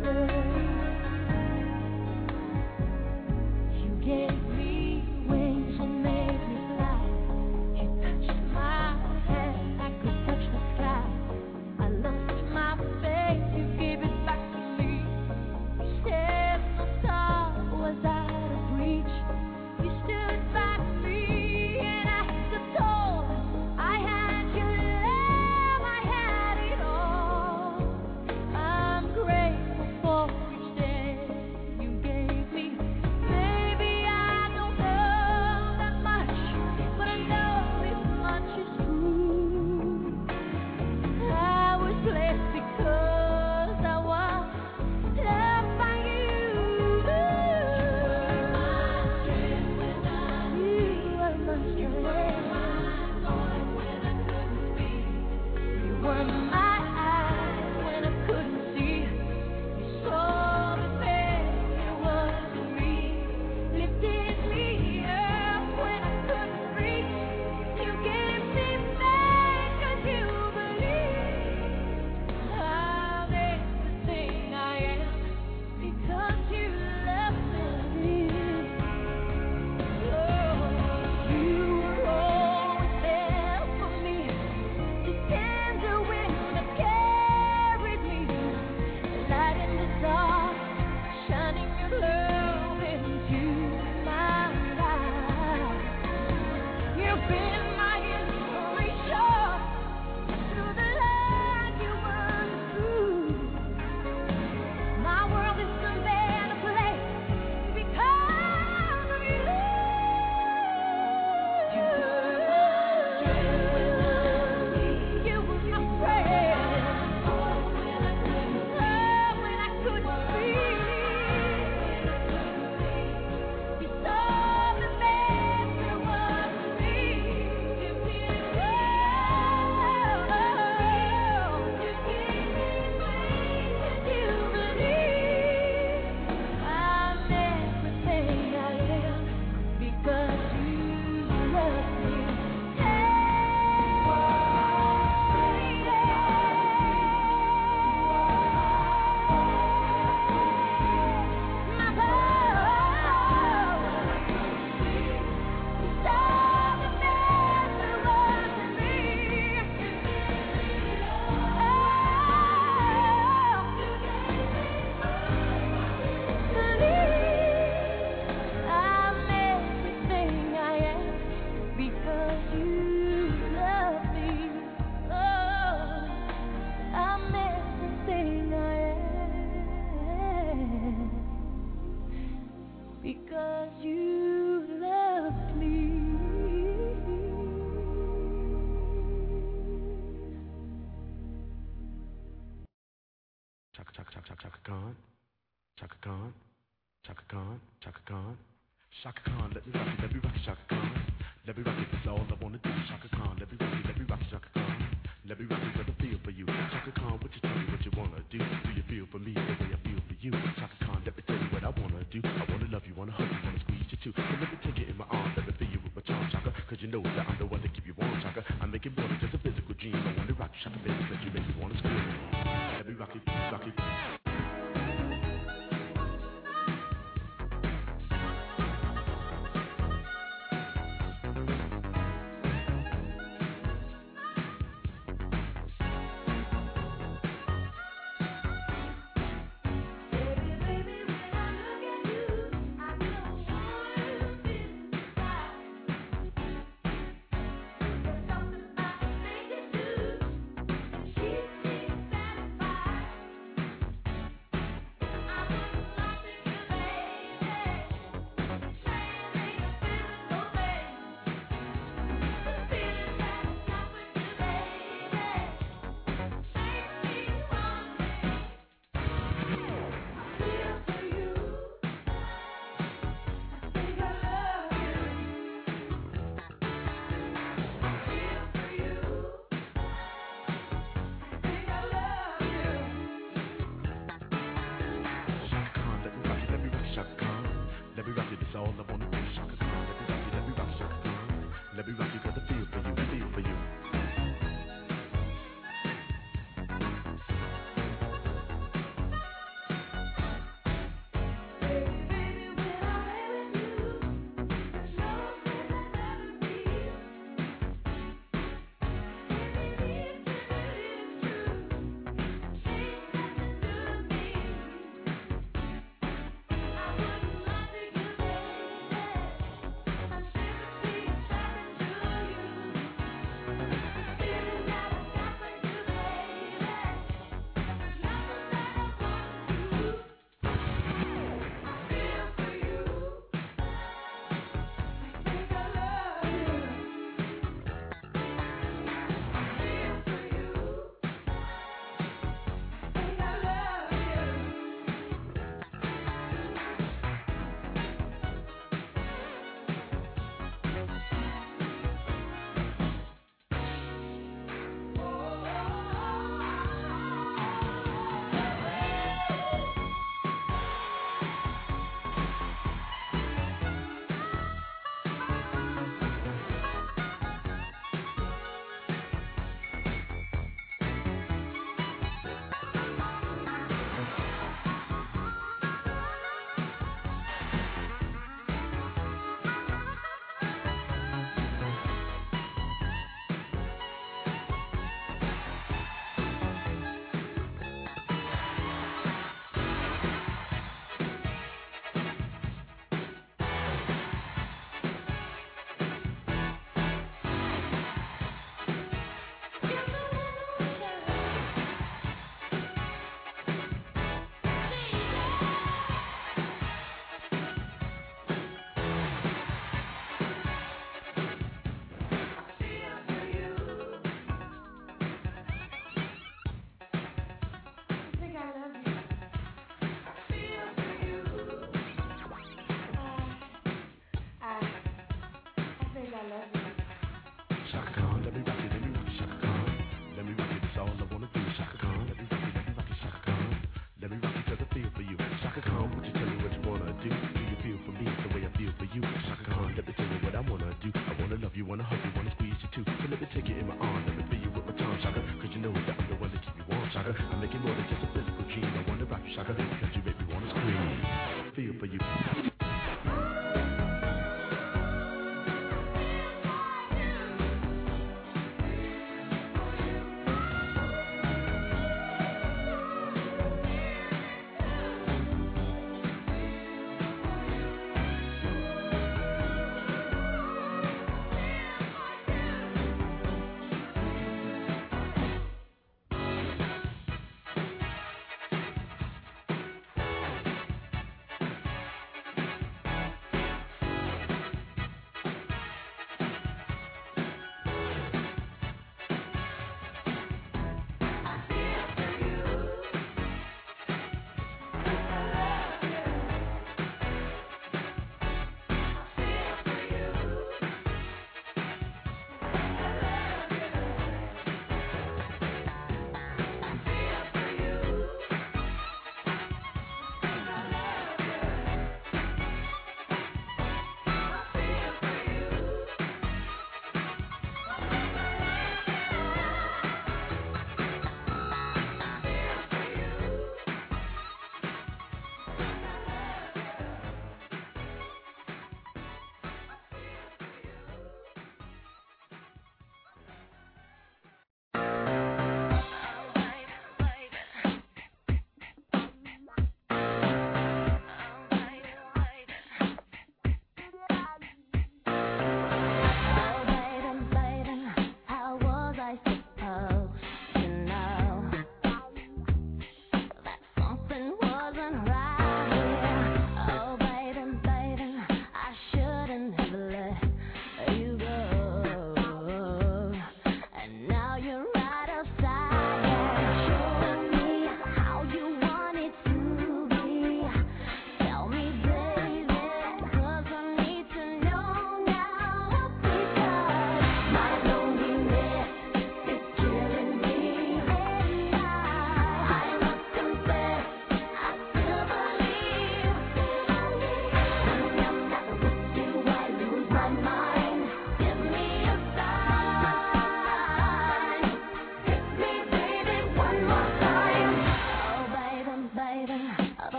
you gave me wings and made me fly. You touched my hand, I could touch the sky. I lost my faith, you gave it back to me. You said my star was out of reach. You stood by me and I stood tall. I had your love, I had it all. I'm grateful for each day you gave me. Maybe I don't know that much, but I know this much is true. I was blessed because I was loved by you. You were my strength when I you were my strength. You were my voice when I couldn't speak. You were my eyes when I couldn't see. You saw the best there was in me. Lifted me up when I couldn't reach. You gave me faith 'cause you believe I'm everything I am because you love me. Oh, you were always there for me. The tender wind that carried me, the light in the dark, shining your love into my life. You've been my inspiration through the light you burn through. My world is a better place because of you. You were my strength when I was weak. You were my strength when I couldn't love, when I couldn't speak. You saw the best there was in me. You did well. You gave me faith 'cause you believe I'm everything I am because you love me. My power. You saw the best there was in me. I'm everything I am because you love me. Oh, I'm everything I am because you loved me. Chaka, chaka, chaka, chaka, chaka, Khan. Chaka Khan, Chaka Khan, Chaka Khan. Chaka Khan, let me rock it, let me rock it, Chaka Khan. Let me rock it, that's all I wanna do. Chaka Khan, let me rock it, let me rock it, Chaka Khan. Let me rock it, cause I feel for you. Chaka Khan, what you tell me what you wanna do? Do you feel for me the way I feel for you? Chaka Khan, let me tell you what I wanna do. I wanna love you, wanna hug you, wanna squeeze you too. So let me take it in my arms, let me feel you with my charm, Chaka. Cause you know that I'm the one to keep you warm, Chaka. I'm making more than just a physical dream. I wanna rock you, Chaka, baby, cause you make me wanna scream. Let me rock it, rock it.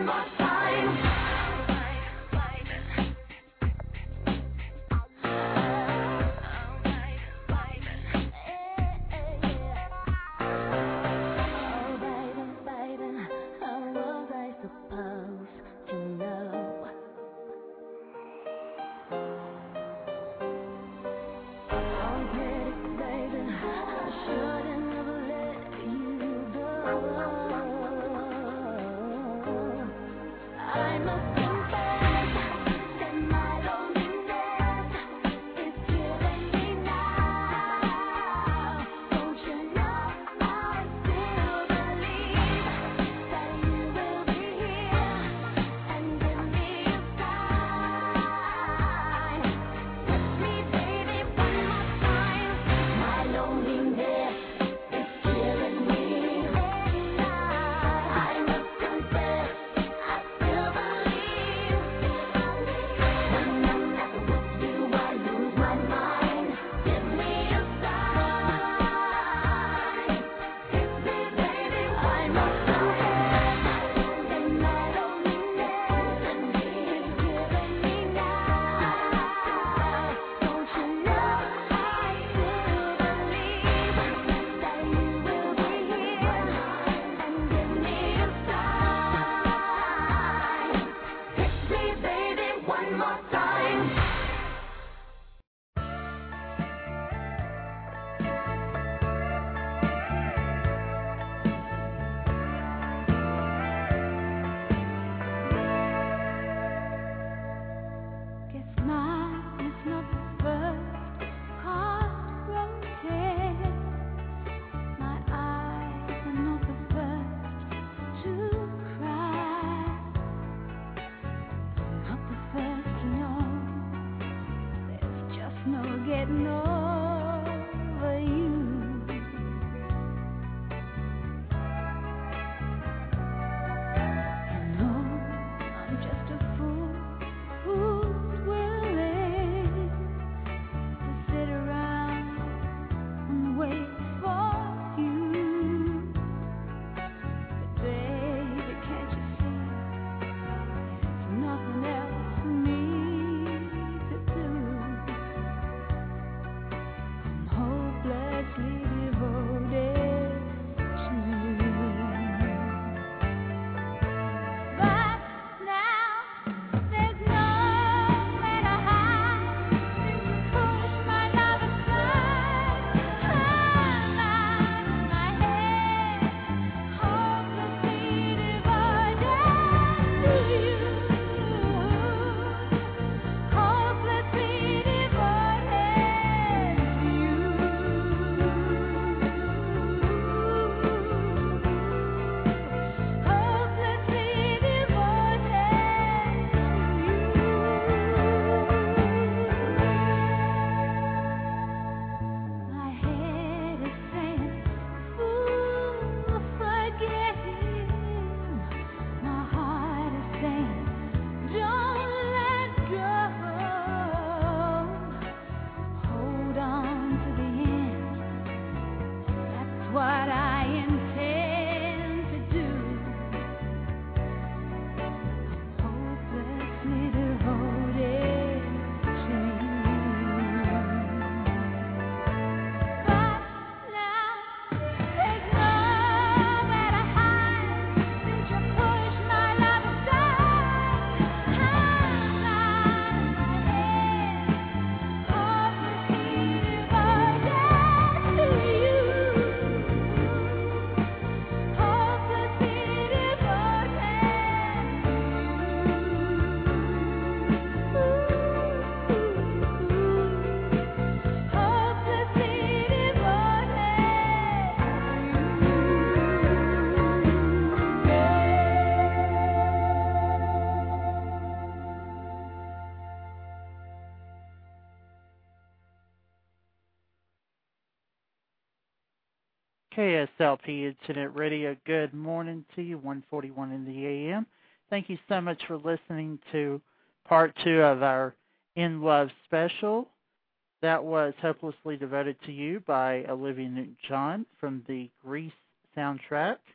K S L P Internet Radio, good morning to you, one forty-one in the A M. Thank you so much for listening to part two of our In Love special. That was Hopelessly Devoted to You by Olivia Newton-John from the Grease soundtrack.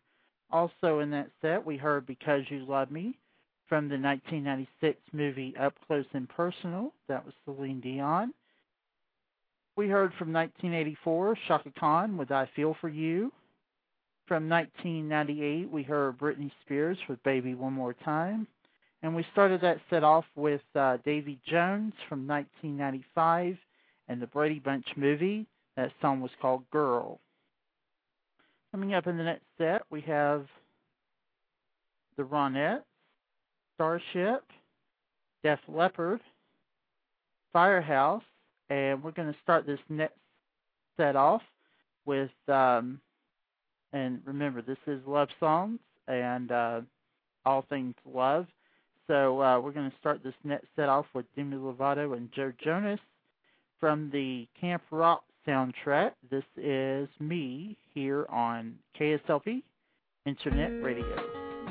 Also in that set, we heard Because You Love Me from the nineteen ninety-six movie Up Close and Personal. That was Celine Dion. We heard from nineteen eighty-four, Chaka Khan with I Feel For You. From nineteen ninety-eight, we heard Britney Spears with Baby One More Time. And we started that set off with uh, Davy Jones from nineteen ninety-five and the Brady Bunch movie. That song was called Girl. Coming up in the next set, we have the Ronettes, Starship, Def Leppard, Firehouse, and we're going to start this next set off with, um, and remember, this is love songs and uh, all things love. So uh, we're going to start this next set off with Demi Lovato and Joe Jonas from the Camp Rock soundtrack. This is Me here on K S L P Internet Radio.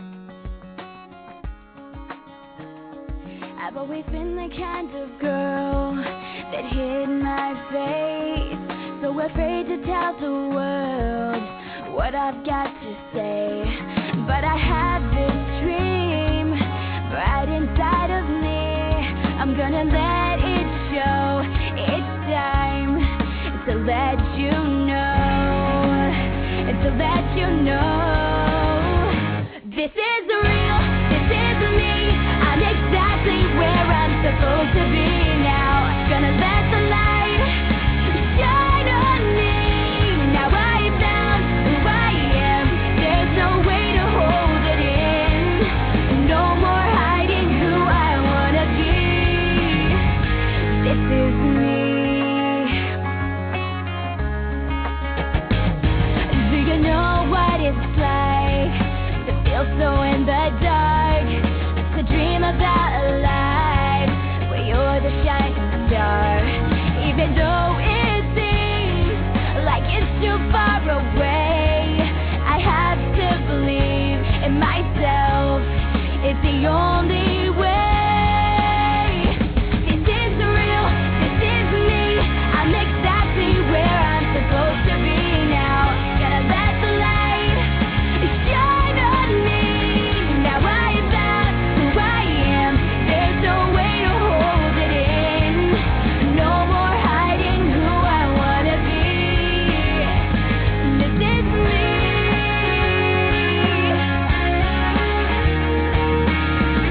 I've always been the kind of girl that hid my face, so afraid to tell the world what I've got to say. But I have this dream right inside of me. I'm gonna let it show. It's time to let you know, to let you know. This is real, this is me. I'm exactly where I'm supposed to be now. Gonna let the light shine on me. Now I found who I am. There's no way to hold it in. No more hiding who I wanna be. This is me. Do you know what it's like to feel so in the dark? To dream about a life where you're the shining star. Even though it seems like it's too far away, I have to believe in myself. It's the only way. This is real, this is me. I'm exactly where I'm supposed to be now. Gonna let the light shine on me. Now I found who I am. There's no way to hold it in. No more hiding who I wanna be. This is me.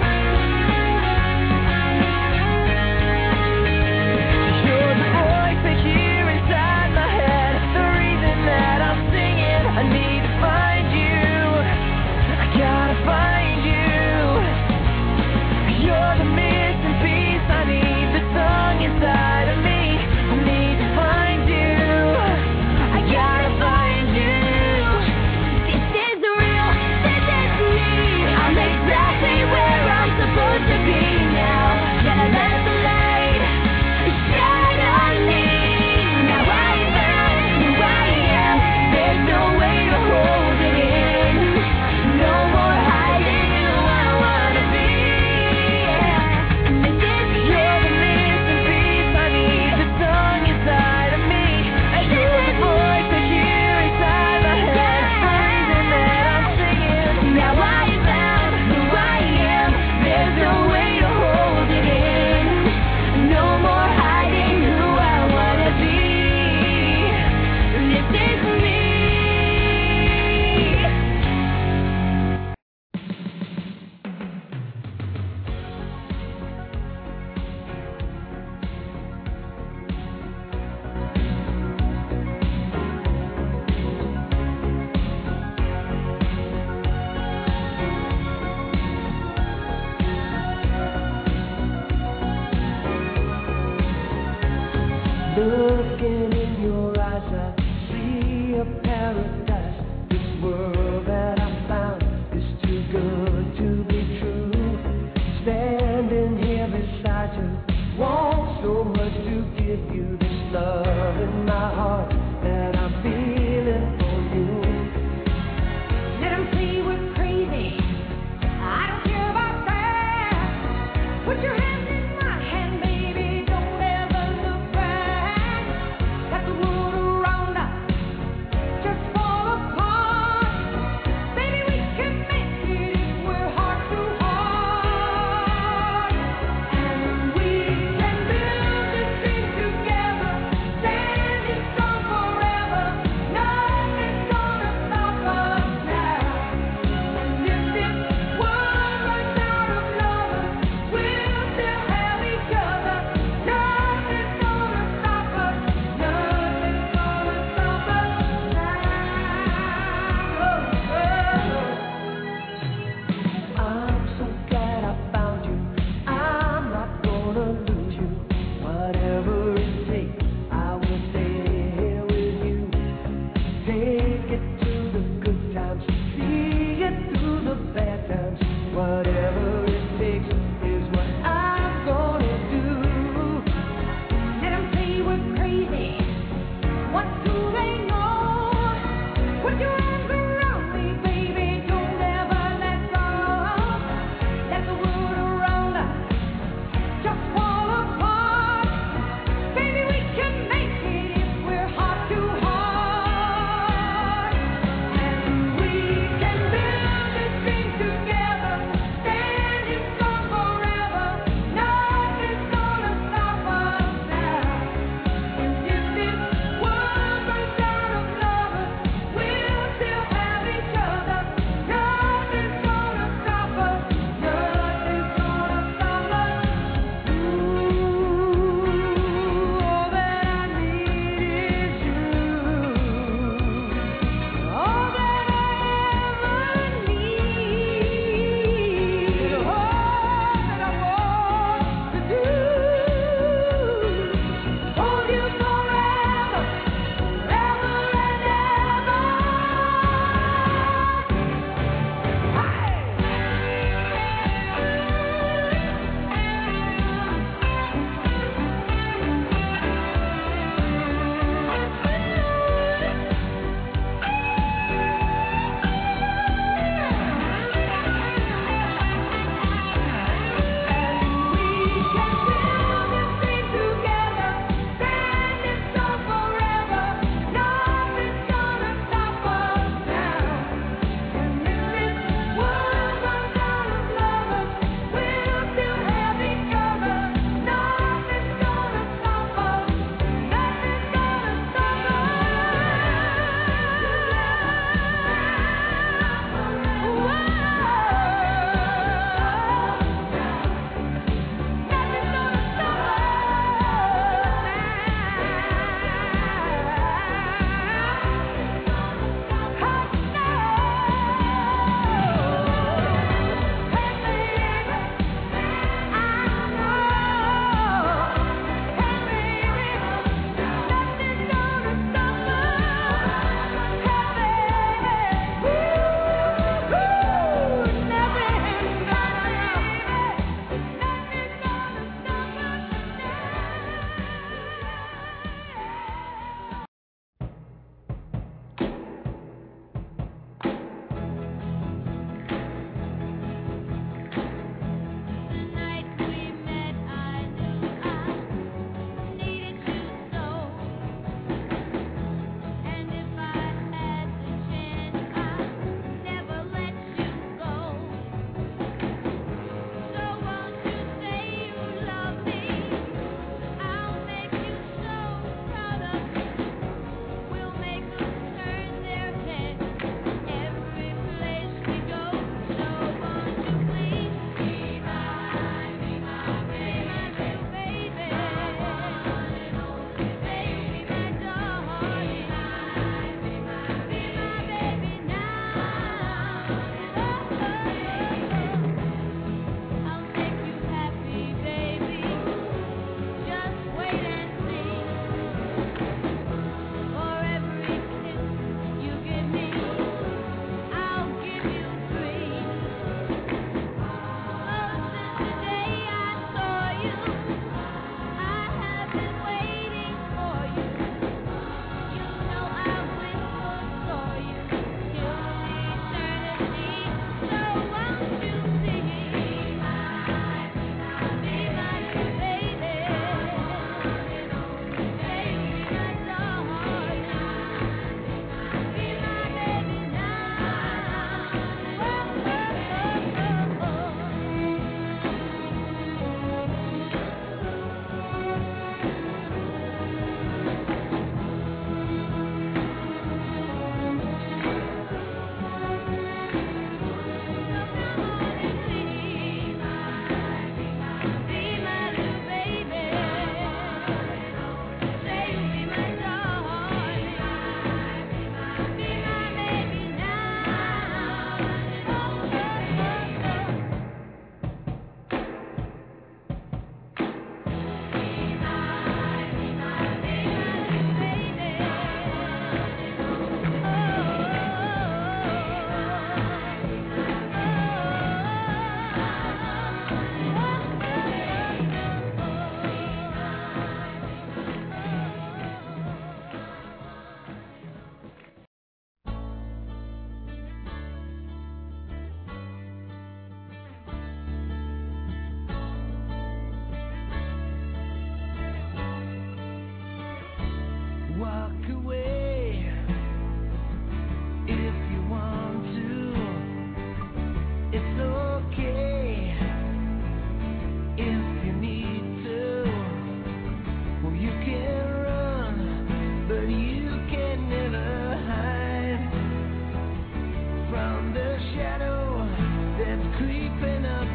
It's okay if you need to. Well, you can run, but you can never hide from the shadow that's creeping up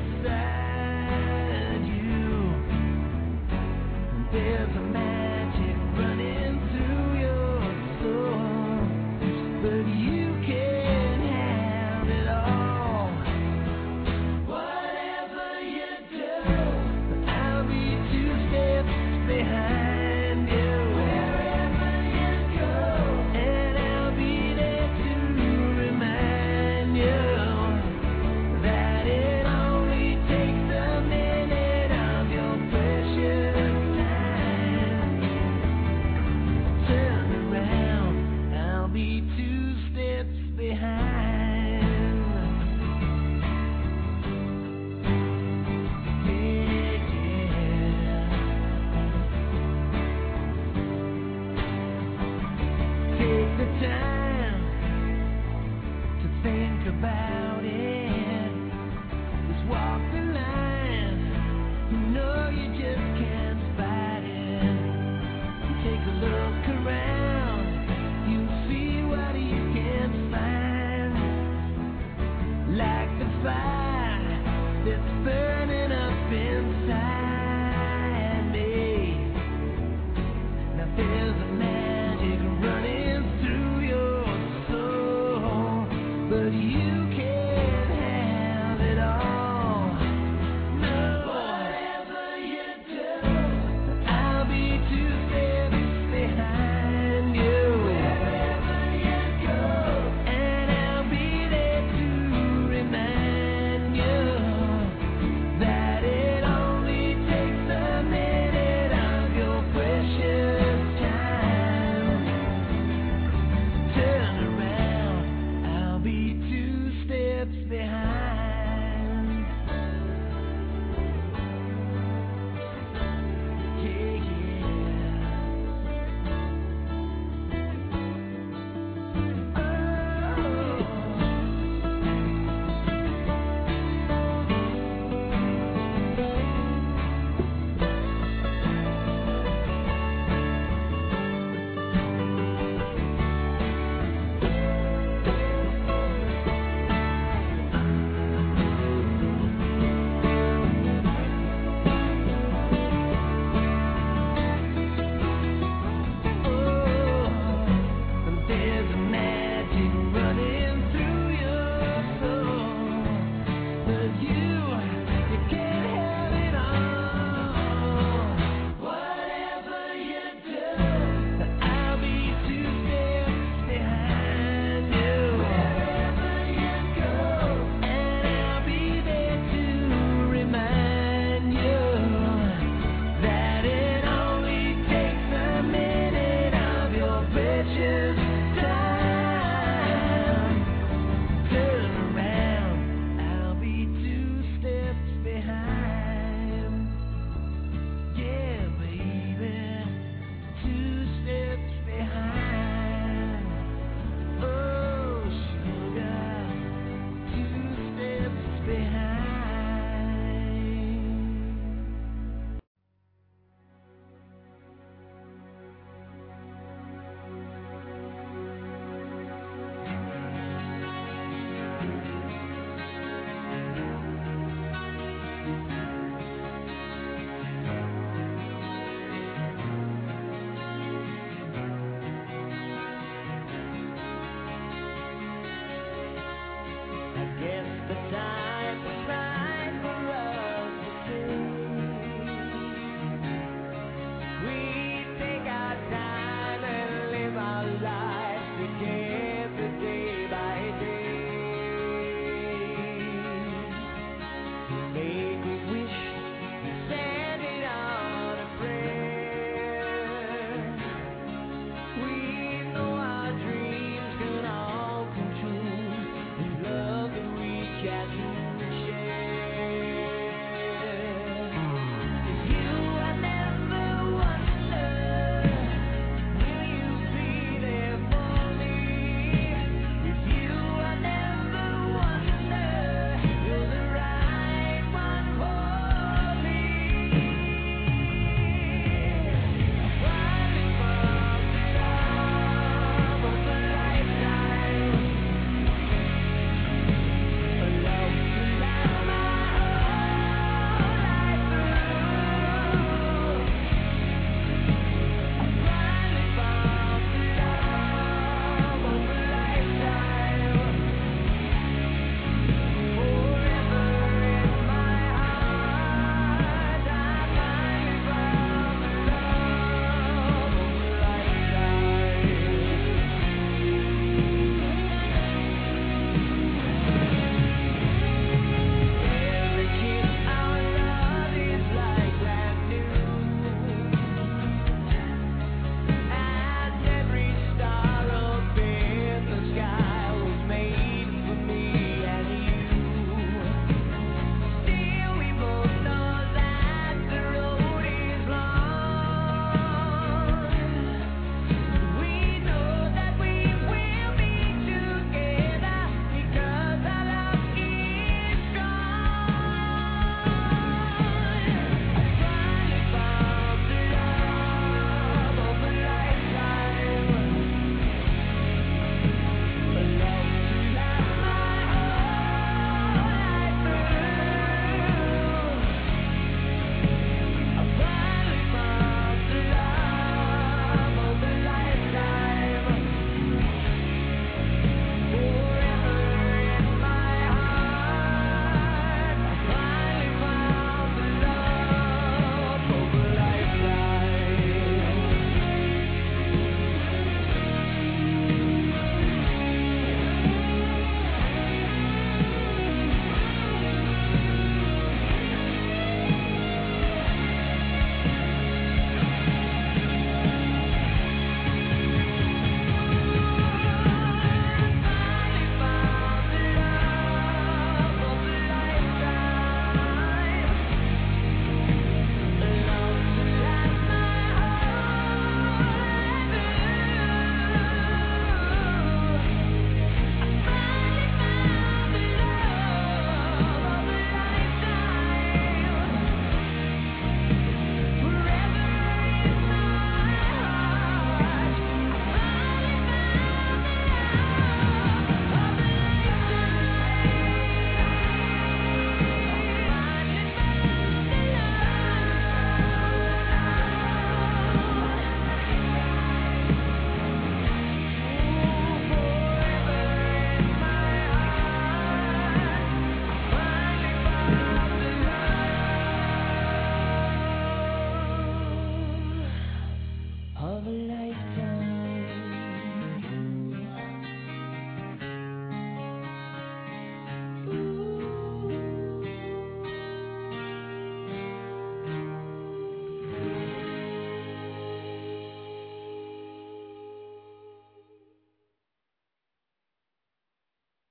beside you. There's a magic running through your soul, but you can't have it all. Whatever you do, I'll be two steps behind you. Wherever you go, and I'll be there to remind you that it only takes a minute of your precious time. Turn around, I'll be two steps behind. Yeah, yeah. Take the time to think about it. Just walk the line. You know you just can't fight it. Take a look around. You see what you can find. Like the fire that's burning up inside me. Now there's a magic running through your soul, but you can't have it all. No. Whatever you do, I'll be two steps behind you. Wherever you go, and I'll be there to remind you that it only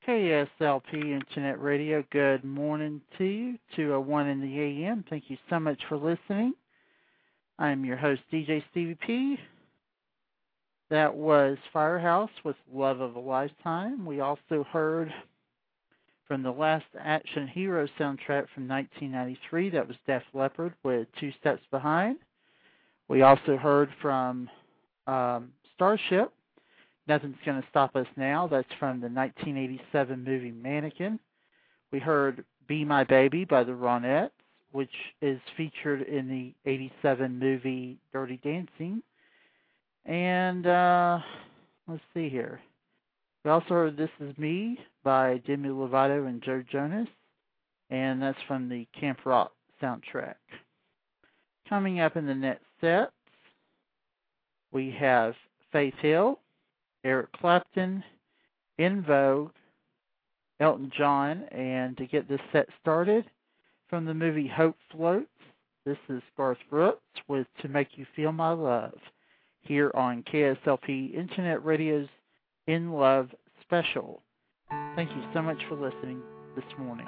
K S L P Internet Radio, good morning to you, two oh one in the A M. Thank you so much for listening. I am your host, D J Stevie P. That was Firehouse with Love of a Lifetime. We also heard from the Last Action Hero soundtrack from nineteen ninety-three. That was Def Leppard with Two Steps Behind. We also heard from um, Starship, Nothing's Gonna Stop Us Now. That's from the nineteen eighty-seven movie Mannequin. We heard Be My Baby by the Ronettes, which is featured in the eighty-seven movie Dirty Dancing. And uh, let's see here. We also heard This Is Me by Demi Lovato and Joe Jonas, and that's from the Camp Rock soundtrack. Coming up in the next set, we have Faith Hill, Eric Clapton, En Vogue, Elton John, and to get this set started, from the movie Hope Floats, this is Garth Brooks with To Make You Feel My Love, here on K S L P Internet Radio's In Love Special. Thank you so much for listening this morning.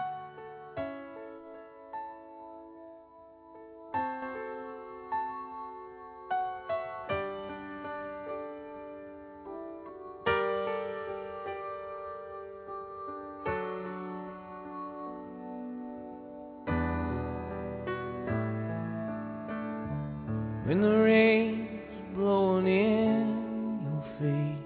When the rain's blowing in your face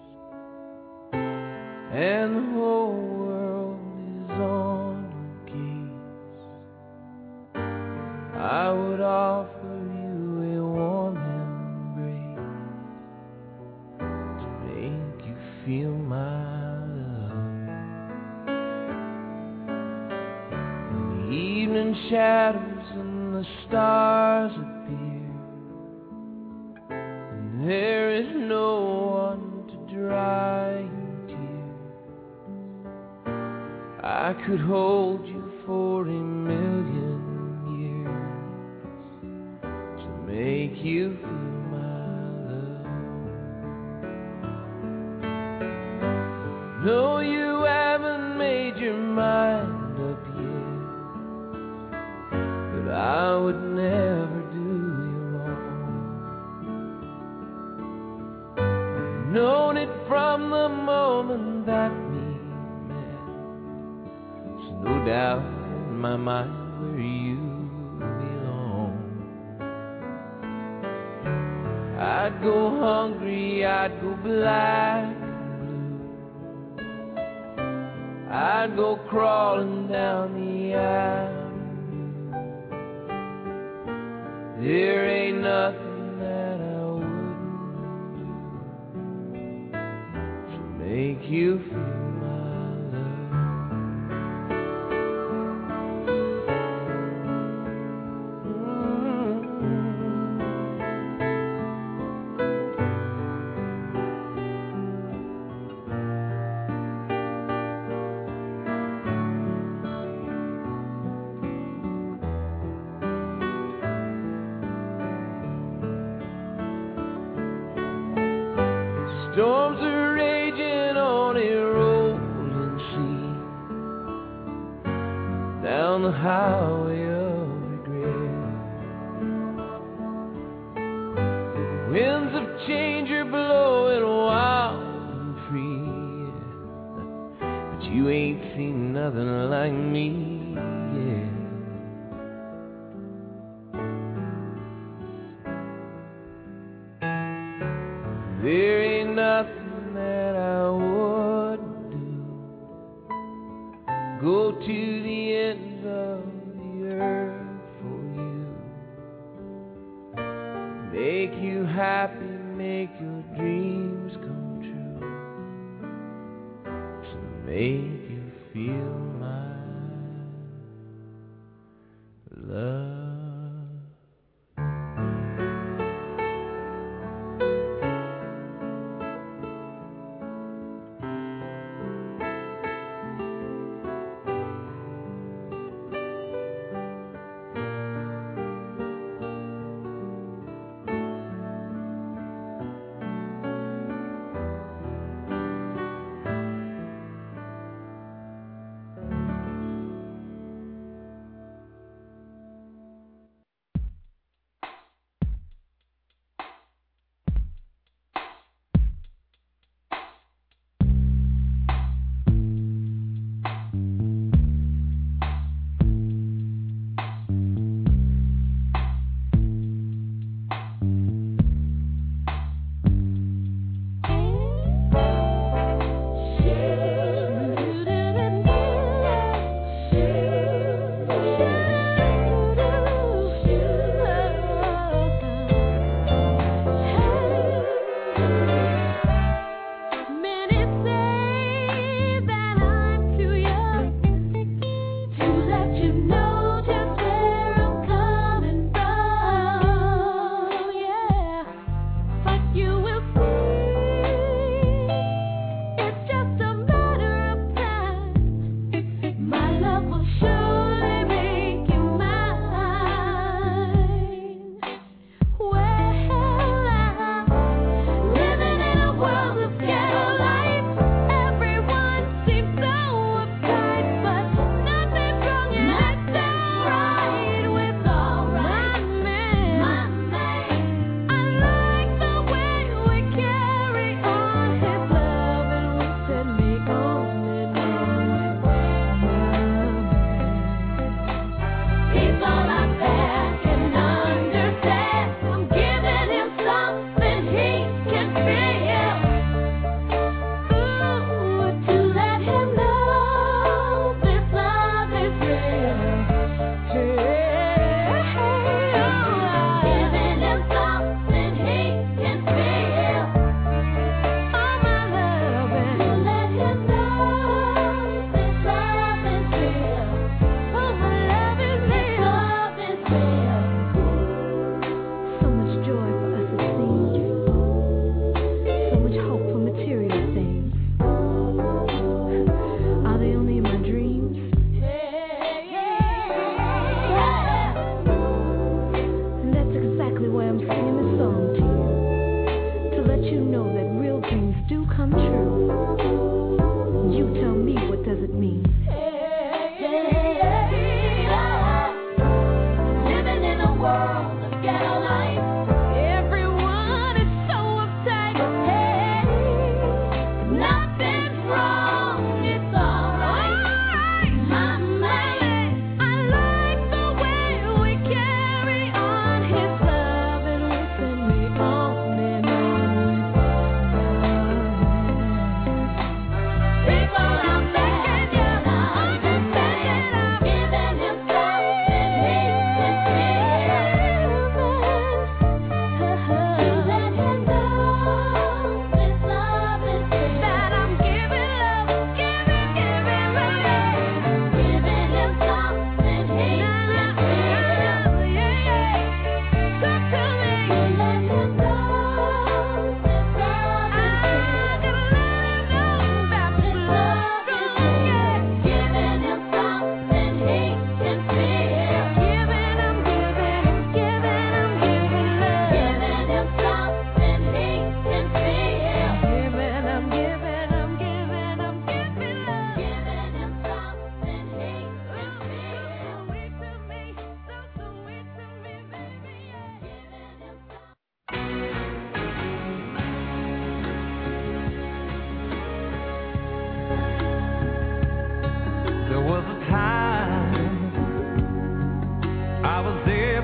and the whole world is on your case, I would offer you a warm embrace to make you feel my love. When the evening shadows and the stars appear, there is no one to dry your tears. I could hold you for a million years to make you feel my love. No, you haven't made your mind up yet, but I would never do you wrong. Known it from the moment that we met. There's no doubt in my mind where you belong. I'd go hungry, I'd go black and blue. I'd go crawling down the avenue. There ain't nothing that I make you feel my love. Storms are raging on a rolling sea, down the highway of regret. The winds of change are blowing wild and free, but you ain't seen nothing like me yet. There ain't nothing that I would do. Go to the ends of the earth for you. Make you happy, make your dreams come true. To make you feel my love.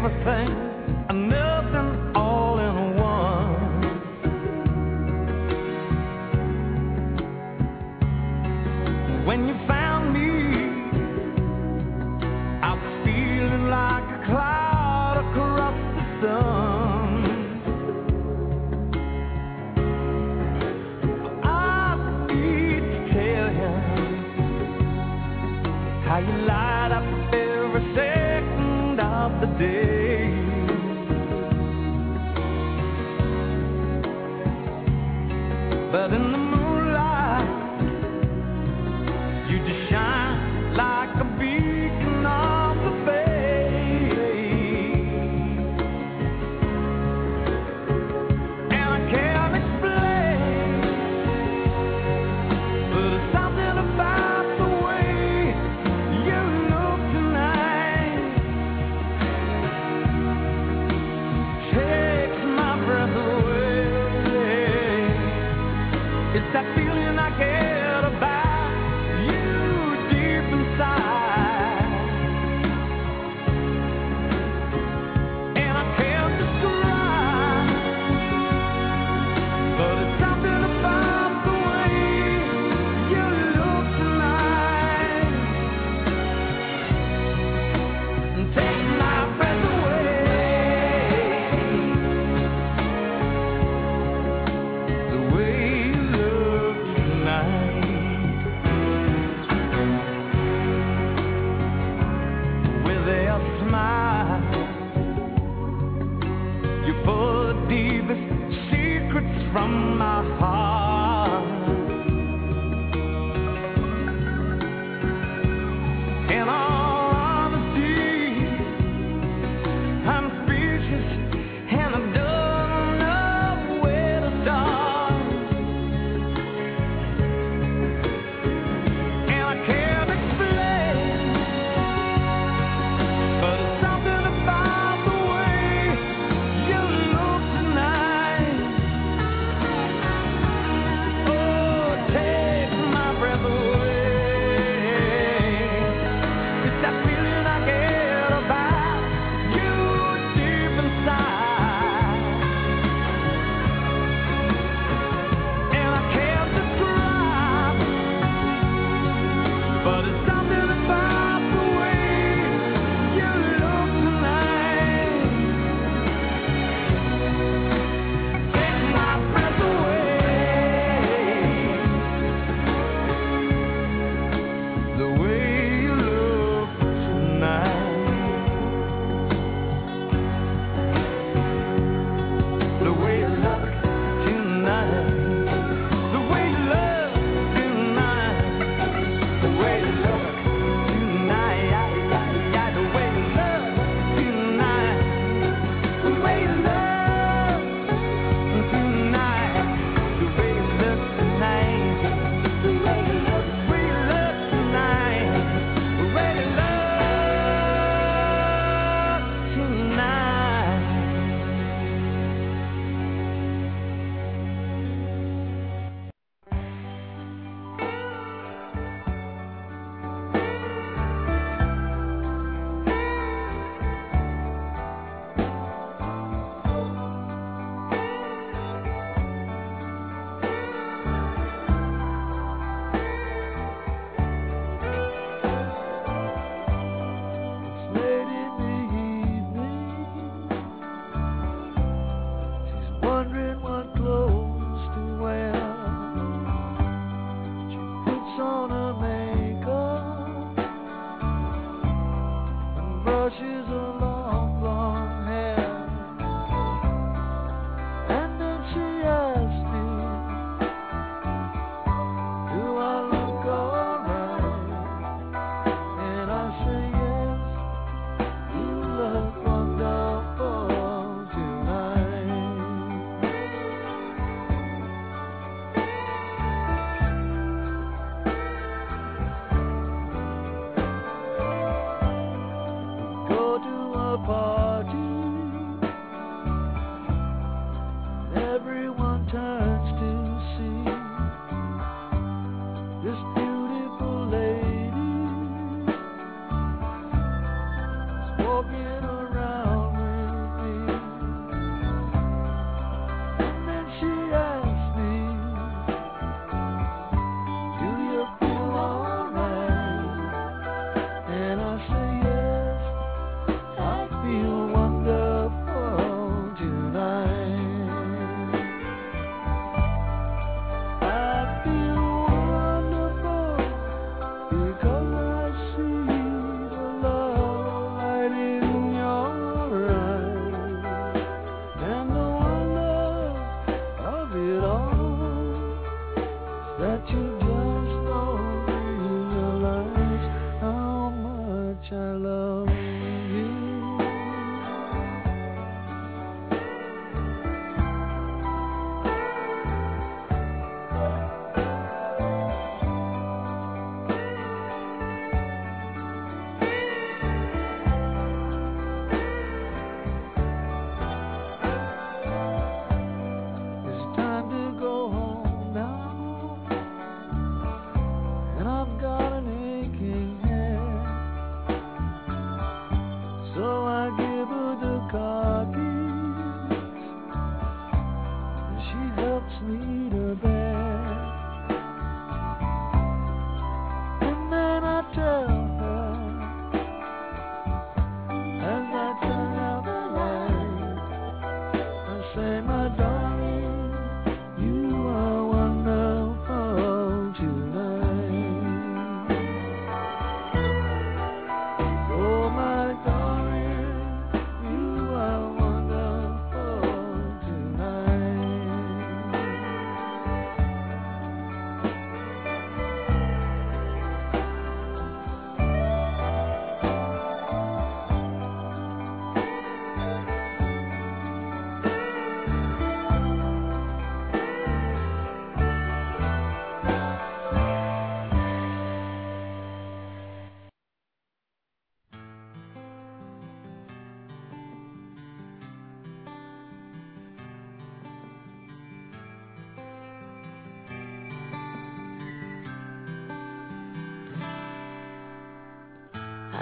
everything and nothing all in one. When you found me, I was feeling like a cloud across the sun. I need to tell you how you light up every second of the day. But in the moonlight, you just shine like a beacon on the bay. And I can't explain, but there's something about the way you look tonight takes my breath away. It's that feeling I get about you deep inside, and I can't describe, but it's something about the way you look tonight and take my breath away. The way you look tonight, with a smile, you pull the deepest secrets from my heart. In all honesty, I'm speechless and I don't know where to start. And I can't explain, but it's something about the way you look tonight. Oh, take my breath away. It's that feeling I get about you deep inside, and I can't describe, but it's something about the way you look tonight. Take my breath away. The way you look tonight. The way you look tonight. The way you look tonight. The way you look tonight. Yeah, yeah, yeah. The way you look tonight. The way you look tonight. The way you look tonight. The way you look. The way you look tonight. The way you look tonight. It's late in the evening. She's wondering what clothes to wear. She puts on her makeup and brushes her long blonde hair. And then she asks me, do I look alright? And I say yes, you look wonderful tonight. Go to a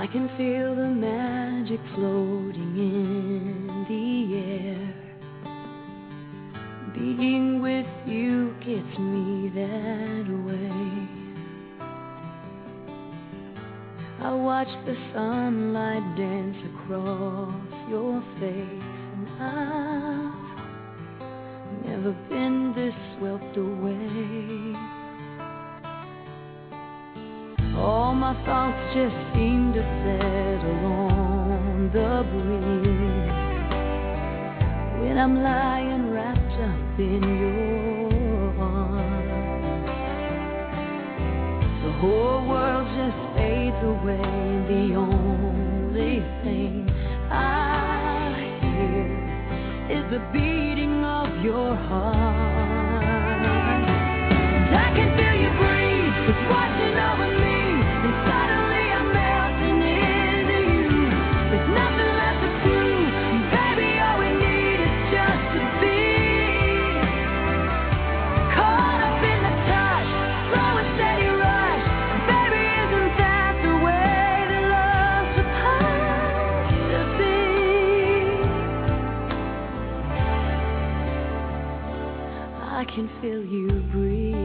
I can feel the magic floating in the air. Being with you gets me that way. I watch the sunlight dance across your face, and I've never been this swept away. All my thoughts just seem to settle on the breeze when I'm lying wrapped up in your arms. The whole world just fades away, and the only thing I hear is the beating of your heart. And I can feel you breathe, it's washing over me. Suddenly I'm melting into you. There's nothing left to prove. Baby, all we need is just to be caught up in the touch, slow and steady rush. Baby, isn't that the way that love's supposed to be? I can feel you breathe.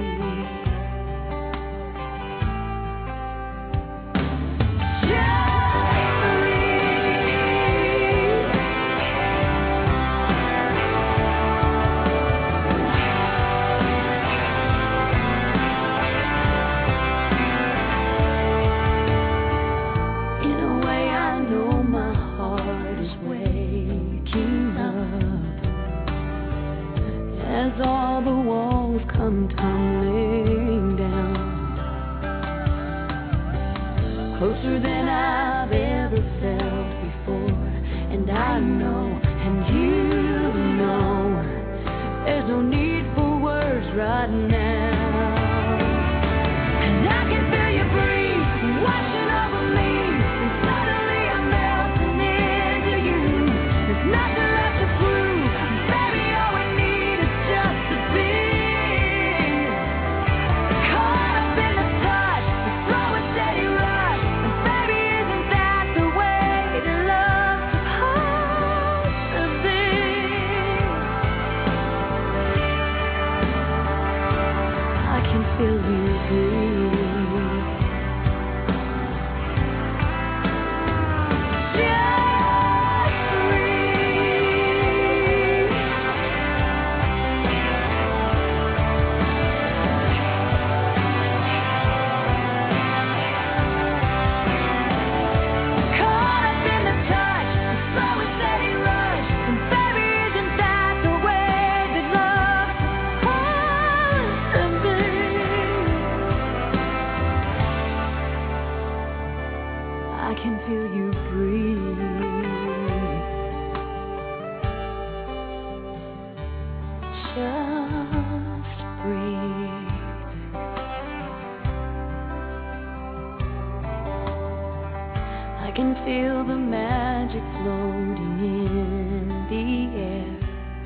As all the walls come tumbling down, closer than I've ever felt before. And I know, and you know, there's no need for words right now. And I can feel you breathe, washing over me, and suddenly I'm melting into you. There's nothing left to prove, baby, all we need is just to be caught up in the touch, the slow and steady rush. And baby, isn't that the way that love's supposed to be? I can feel you breathe. Feel the magic floating in the air.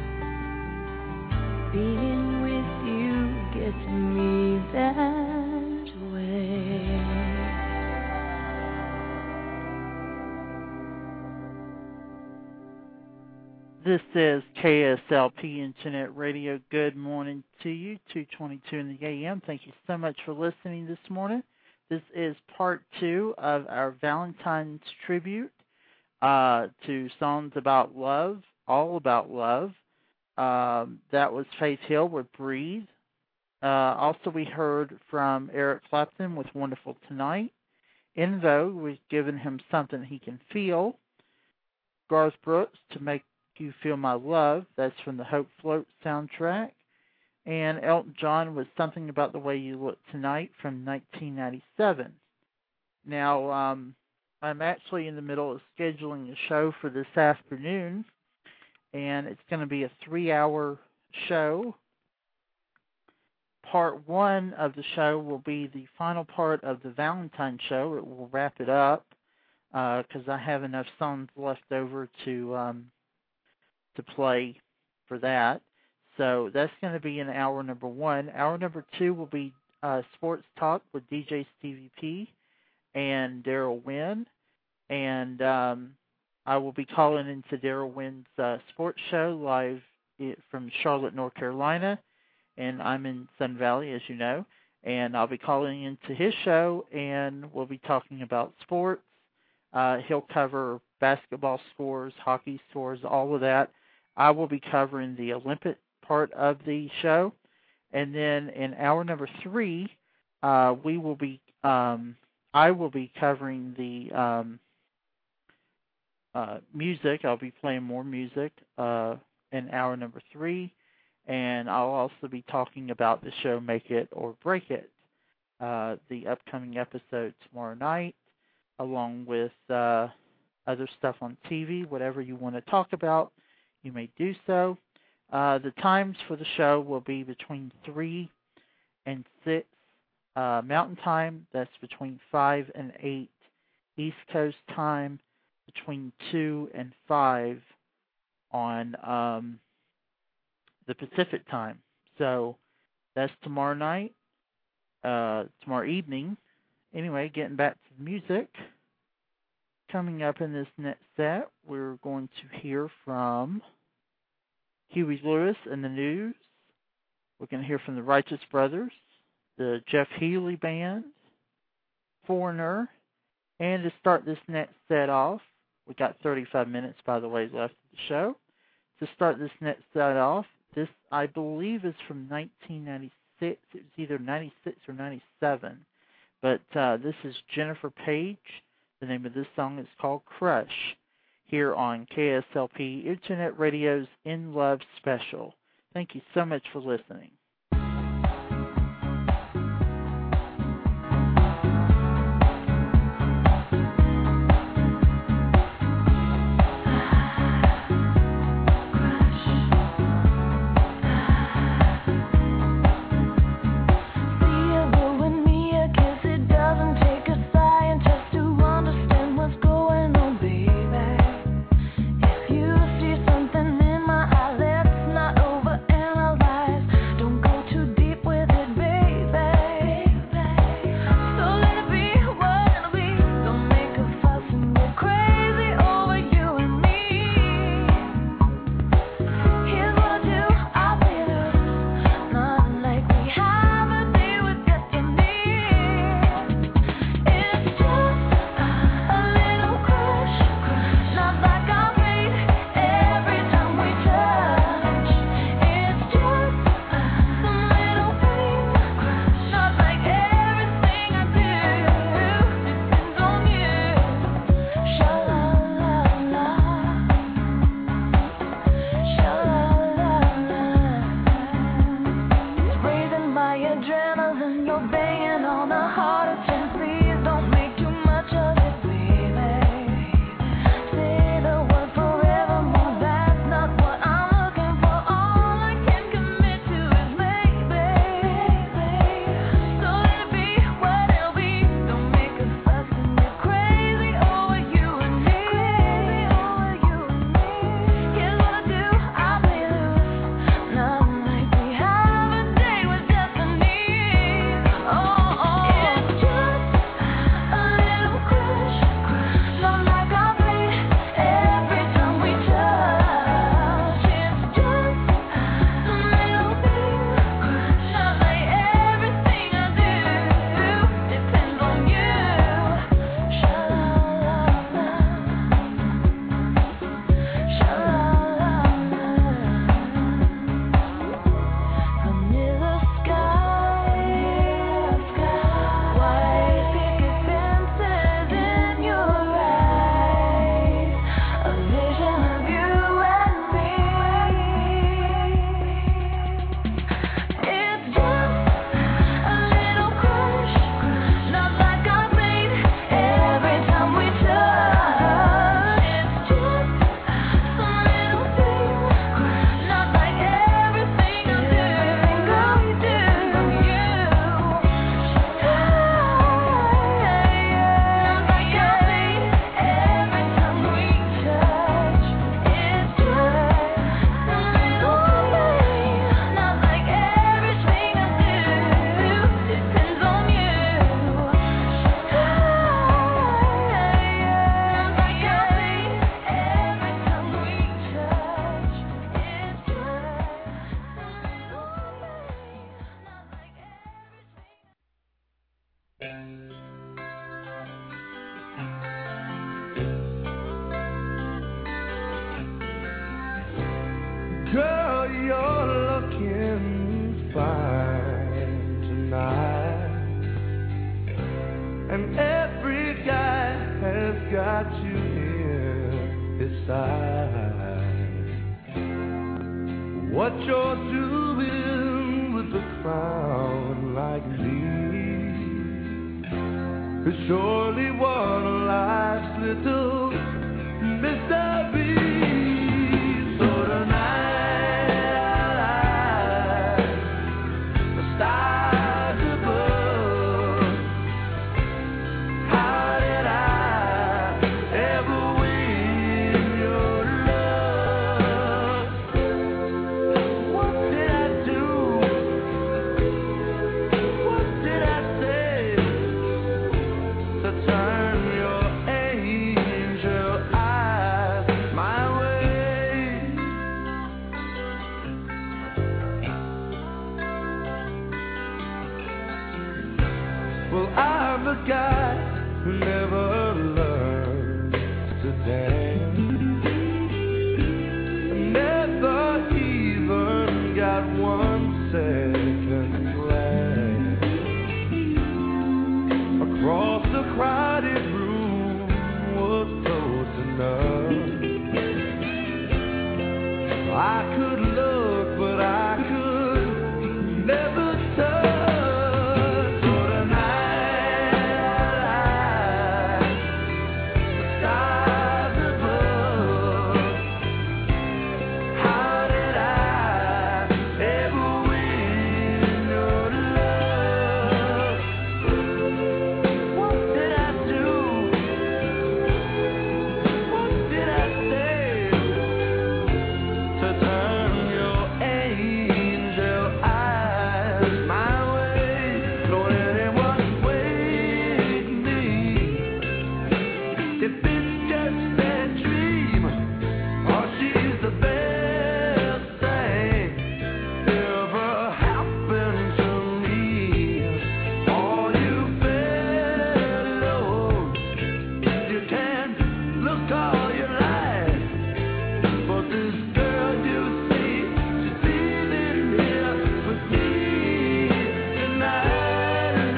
Being with you gets me that way. This is K S L P Internet Radio. Good morning to you, two twenty-two in the A M. Thank you so much for listening this morning. This is part two of our Valentine's tribute uh, to songs about love, all about love. Um, that was Faith Hill with Breathe. Uh, also, we heard from Eric Clapton with Wonderful Tonight. In Vogue, we've given him Something He Can Feel. Garth Brooks, To Make You Feel My Love. That's from the Hope Float soundtrack. And Elton John was Something About the Way You Look Tonight from nineteen ninety-seven. Now, um, I'm actually in the middle of scheduling a show for this afternoon, and it's going to be a three-hour show. Part one of the show will be the final part of the Valentine show. It will wrap it up because uh, I have enough songs left over to um, to play for that. So that's going to be in hour number one. Hour number two will be uh, Sports Talk with D J Stevie P. and Daryl Wynn. And um, I will be calling into Daryl Wynn's uh, sports show live from Charlotte, North Carolina. And I'm in Sun Valley, as you know. And I'll be calling into his show, and we'll be talking about sports. Uh, he'll cover basketball scores, hockey scores, all of that. I will be covering the Olympic part of the show. And then in hour number three, uh, we will be, um, I will be covering the um, uh, music. I'll be playing more music uh, in hour number three. And I'll also be talking about the show Make It or Break It, uh, the upcoming episode tomorrow night, along with uh, other stuff on T V. Whatever you want to talk about, you may do so. Uh, the times for the show will be between three and six uh, Mountain Time. That's between five and eight East Coast Time, between two and five on um, the Pacific Time. So that's tomorrow night, uh, tomorrow evening. Anyway, getting back to the music. Coming up in this next set, we're going to hear from Huey Lewis and the News. We're going to hear from the Righteous Brothers, the Jeff Healey Band, Foreigner, and to start this next set off, we got thirty-five minutes, by the way, left of the show. To start this next set off, this, I believe, is from nineteen ninety-six. It was either ninety-six or ninety-seven. But uh, this is Jennifer Page. The name of this song is called Crush, here on K S L P Internet Radio's In Love Special. Thank you so much for listening. Don't and every guy has got you in his sight. What you're doing with the crowd like me is surely one of life's little mysteries. So tonight, the stars above, how did I ever win your love? What did I do? What did I say to turn your angel eyes my way? Well, I'm the guy who never learned to dance, never even got one second glance. Across the crowded room was close enough. I could look, but I could never touch. So tonight, the stars above, how did I ever win your love? What did I do? What did I say to turn your angel eyes my way? Don't anyone wake me if it's just a dream, or she's the best thing ever happened to me. All you fellows, you can look all you like, but this girl you see, she's feeling here with me tonight.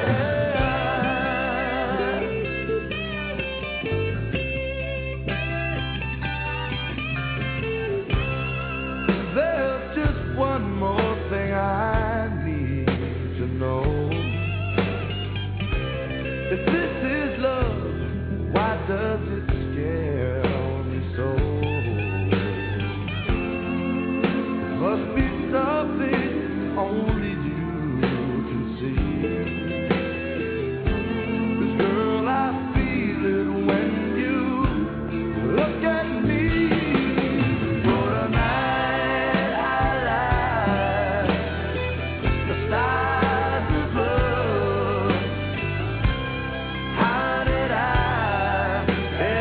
There's just one more thing I need to know. If this is love, why does it scare me so? Must be something only you can see. 'Cause girl, I feel it when you look at me. For tonight I like the stars above. How did I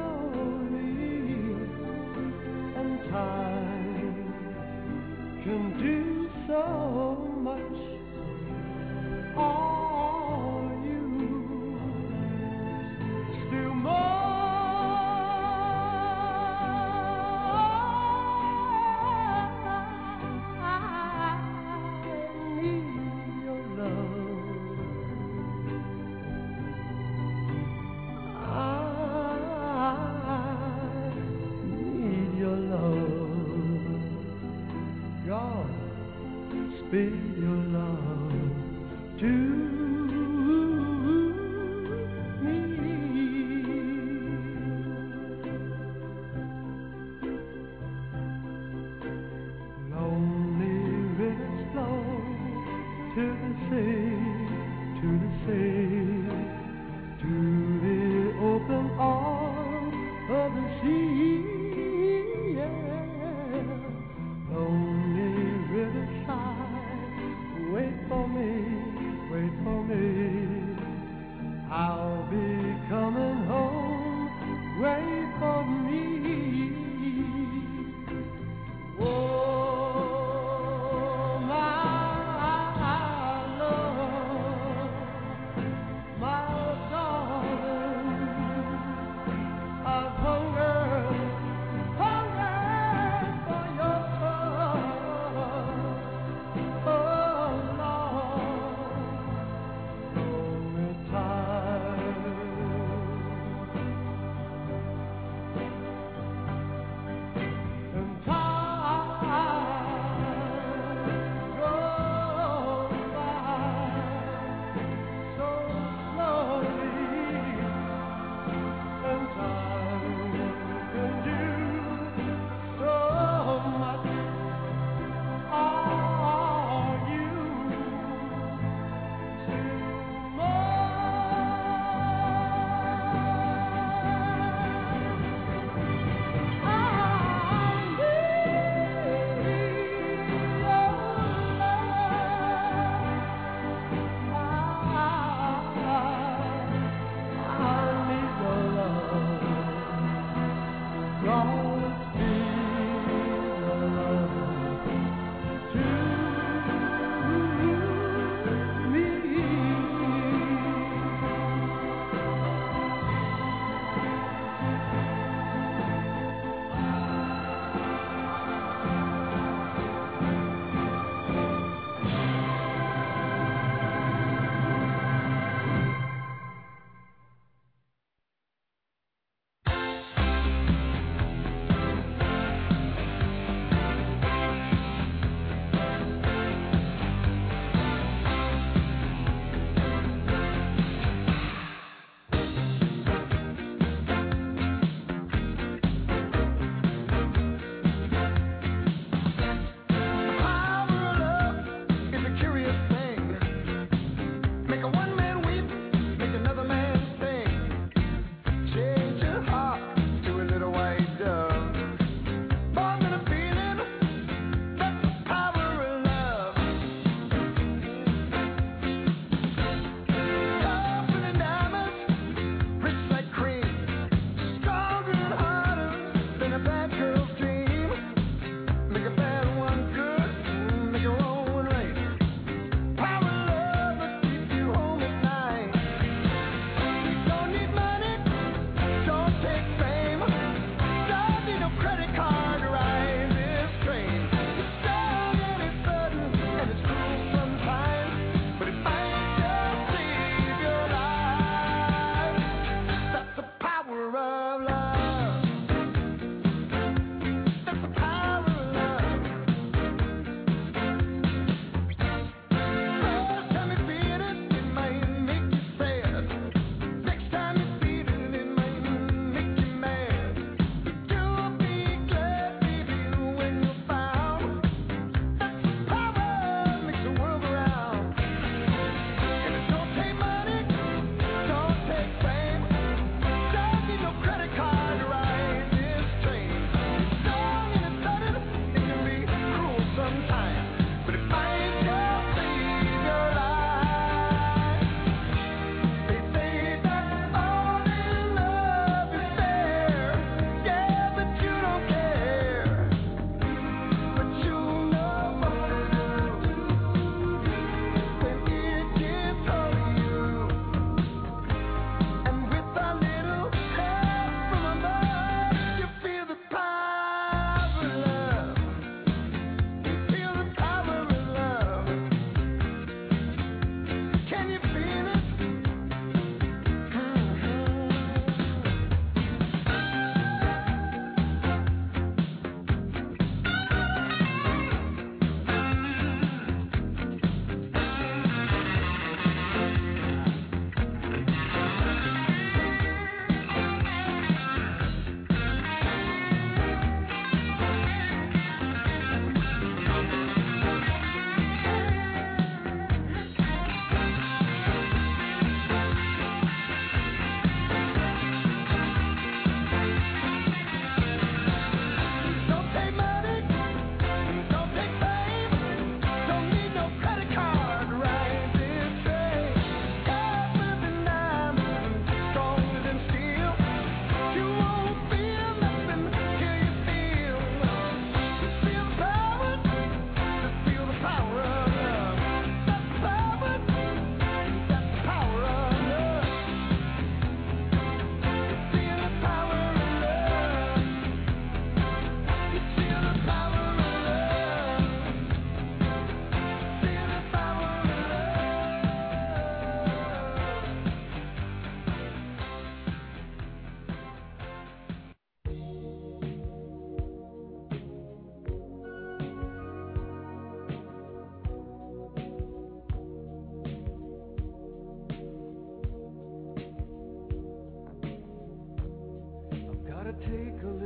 slowly, and time can do so much. Are you still more? Spill your love to me. Lonely rivers flow to the sea, to the sea, to the open arms of the sea. Yeah. Lonely rivers wait for me, wait for me. I'll be coming home. Wait for me. Oh, my love, my darling, I've hungered, hungered for your touch. Oh,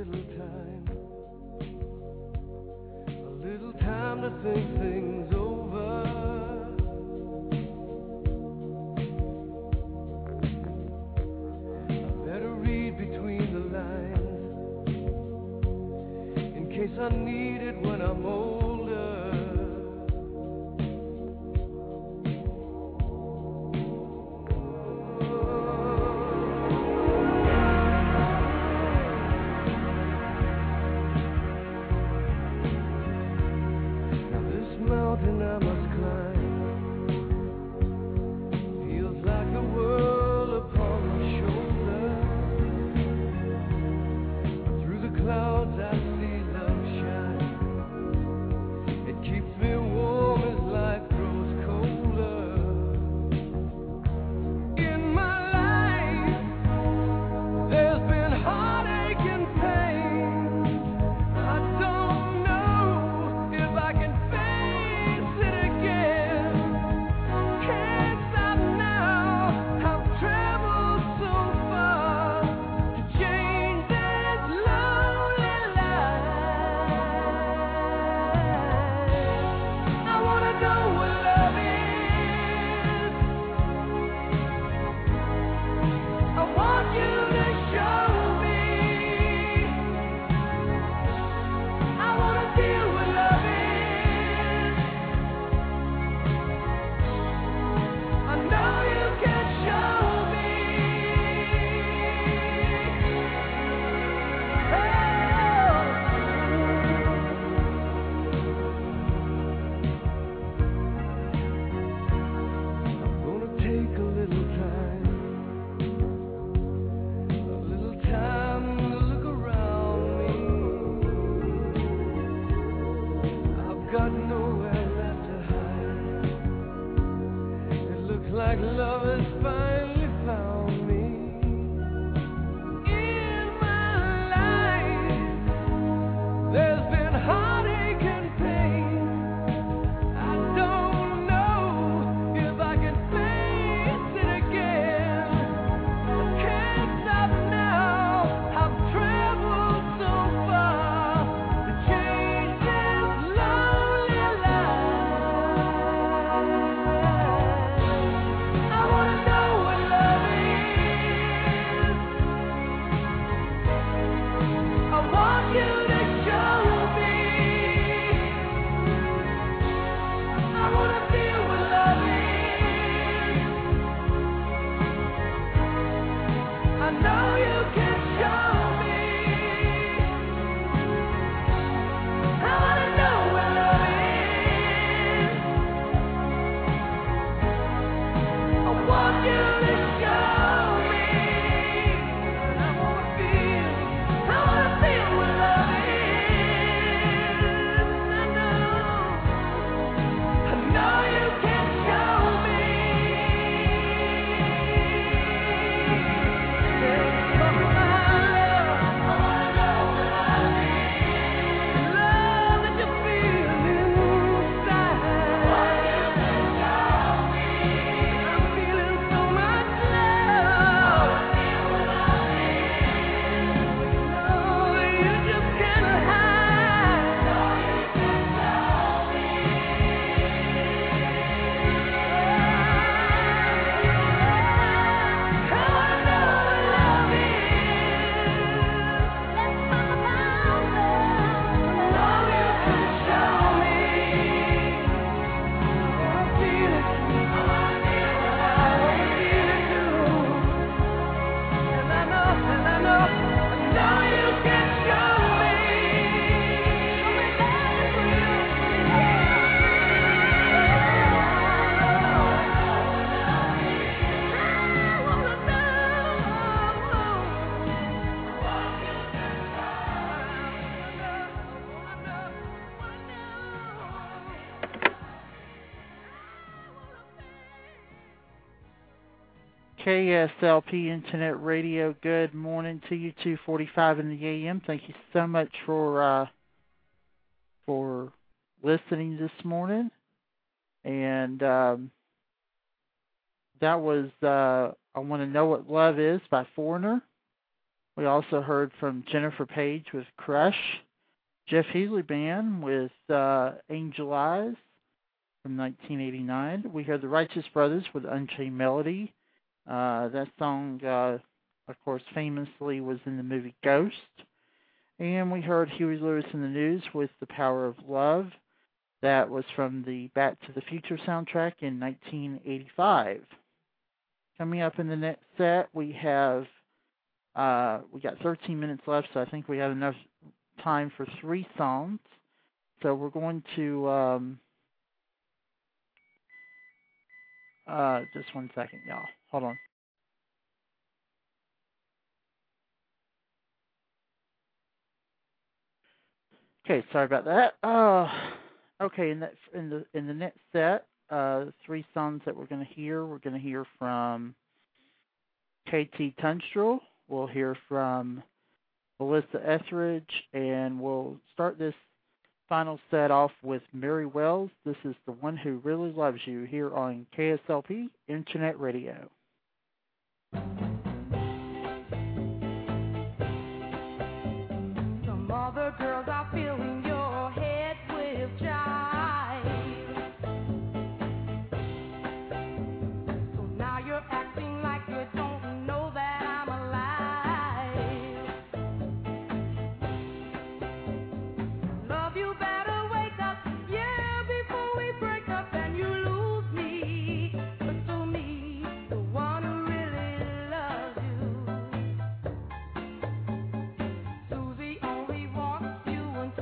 little time, a little time to think things over. I better read between the lines in case I need it when I'm older. K S L P Internet Radio, good morning to you, two forty-five in the A M. Thank you so much for uh, for listening this morning. And um, that was uh, I Want to Know What Love Is by Foreigner. We also heard from Jennifer Page with Crush, Jeff Healey Band with uh, Angel Eyes from nineteen eighty-nine. We heard the Righteous Brothers with Unchained Melody. Uh, that song, uh, of course, famously was in the movie Ghost. And we heard Huey Lewis and the News with The Power of Love. That was from the Back to the Future soundtrack in nineteen eighty-five. Coming up in the next set, we have uh, we got thirteen minutes left, so I think we have enough time for three songs. So we're going to um, uh, just one second, y'all. Hold on. Okay, sorry about that. Uh, okay, in that in the in the next set, uh, three songs that we're going to hear. We're going to hear from K T Tunstall. We'll hear from Melissa Etheridge, and we'll start this final set off with Mary Wells. This is The One Who Really Loves You here on K S L P Internet Radio. Some other girls are filling your head with jive. So now you're acting like you don't know that I'm alive. Love you better wake up, yeah, before we break up and you lose me. But to me, the one who really loves you, Susie only wants you until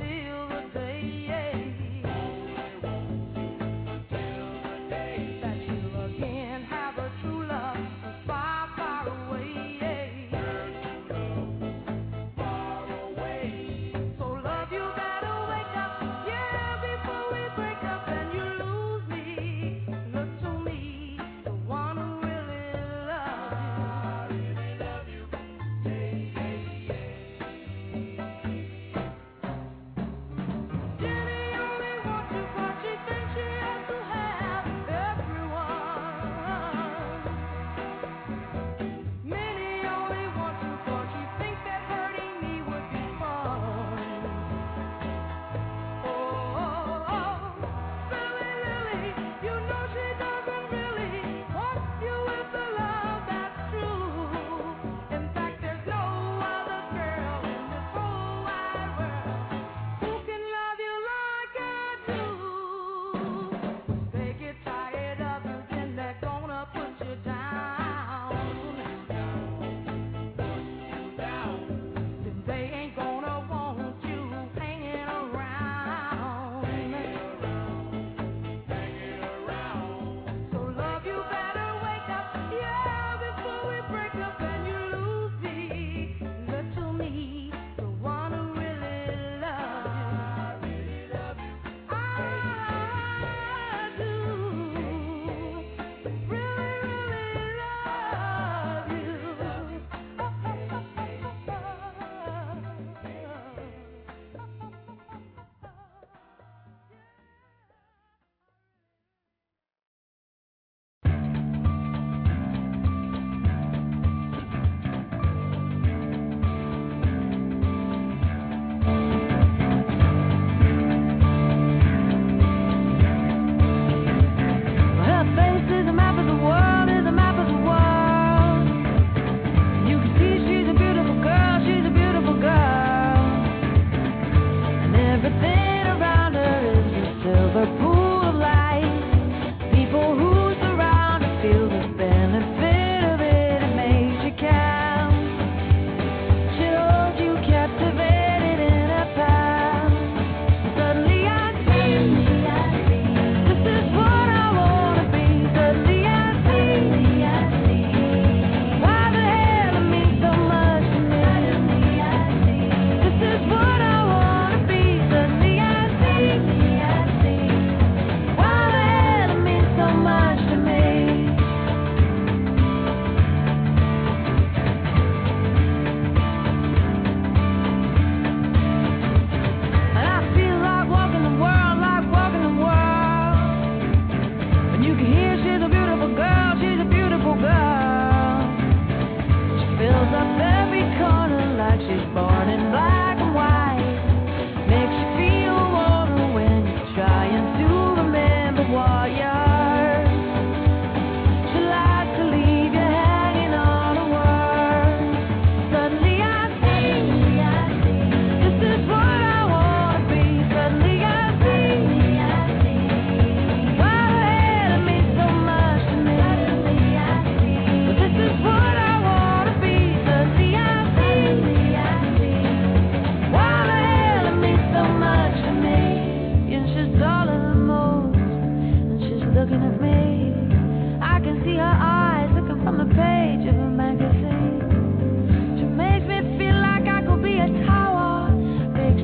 She makes me feel like I could be a tower, big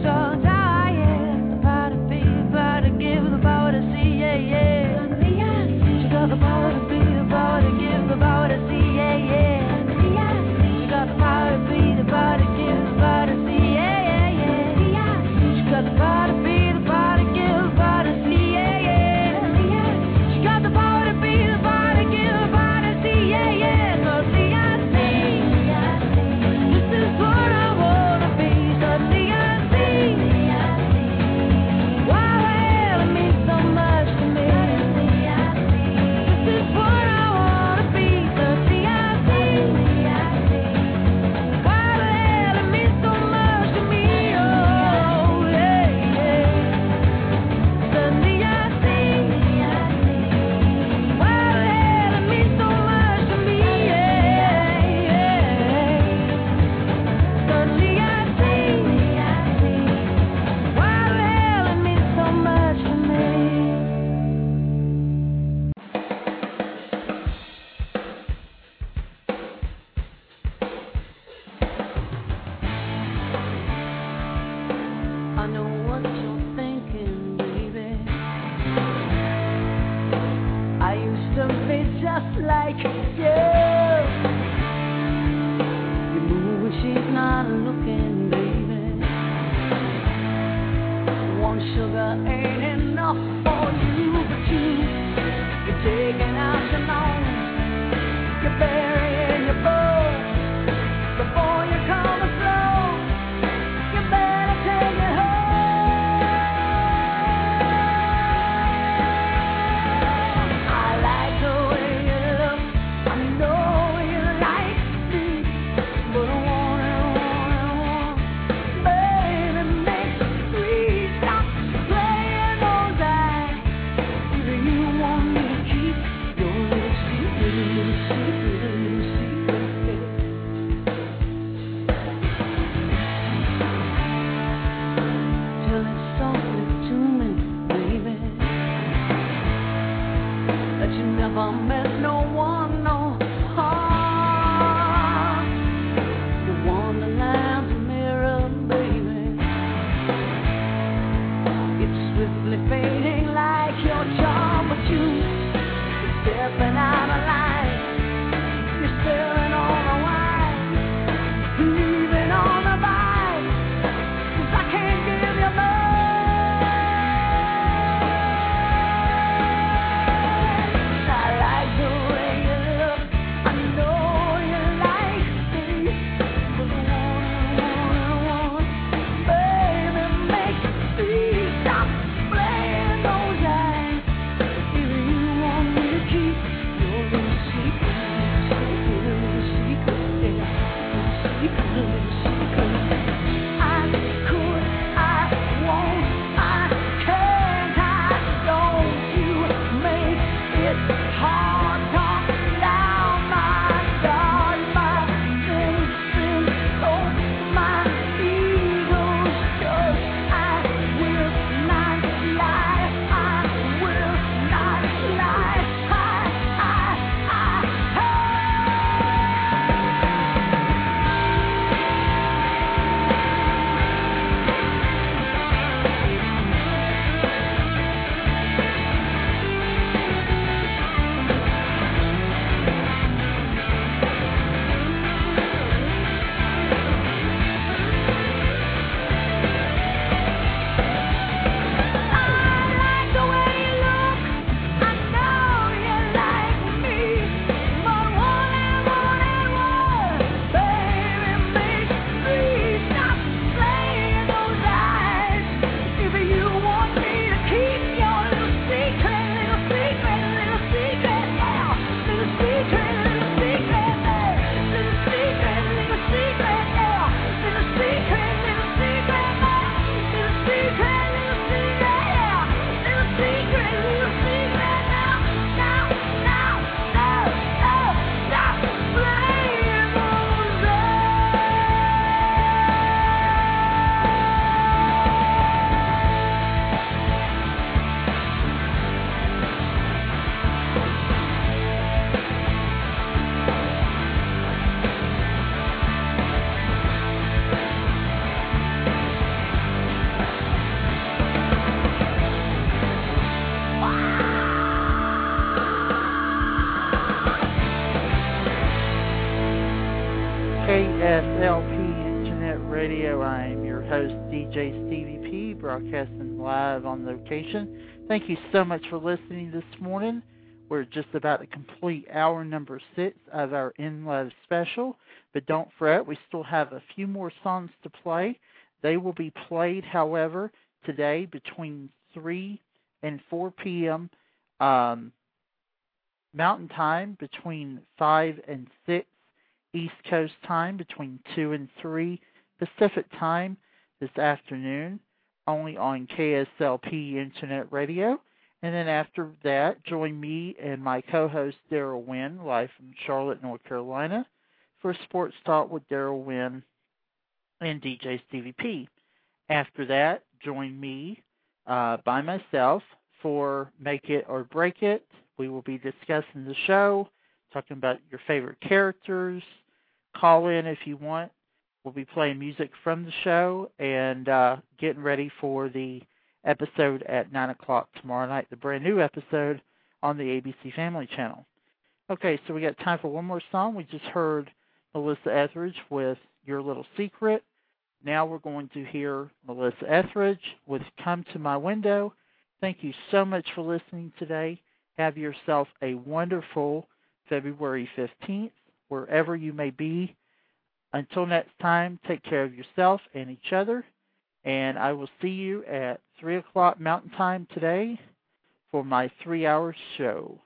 Radio. I am your host, D J Stevie P, broadcasting live on location. Thank you so much for listening this morning. We're just about to complete hour number six of our In Love special, but don't fret, we still have a few more songs to play. They will be played, however, today between three and four p.m. Um, Mountain Time, between five and six East Coast Time, between two and three Pacific Time this afternoon, only on K S L P Internet Radio. And then after that, join me and my co-host Daryl Wynn, live from Charlotte, North Carolina, for Sports Talk with Daryl Wynn and D J Stevie P. After that, join me uh, by myself for Make It or Break It. We will be discussing the show, talking about your favorite characters. Call in if you want. We'll be playing music from the show and uh, getting ready for the episode at nine o'clock tomorrow night, the brand new episode on the A B C Family Channel. Okay, so we got time for one more song. We just heard Melissa Etheridge with Your Little Secret. Now we're going to hear Melissa Etheridge with Come to My Window. Thank you so much for listening today. Have yourself a wonderful February fifteenth, wherever you may be. Until next time, take care of yourself and each other. And I will see you at three o'clock Mountain Time today for my three-hour show.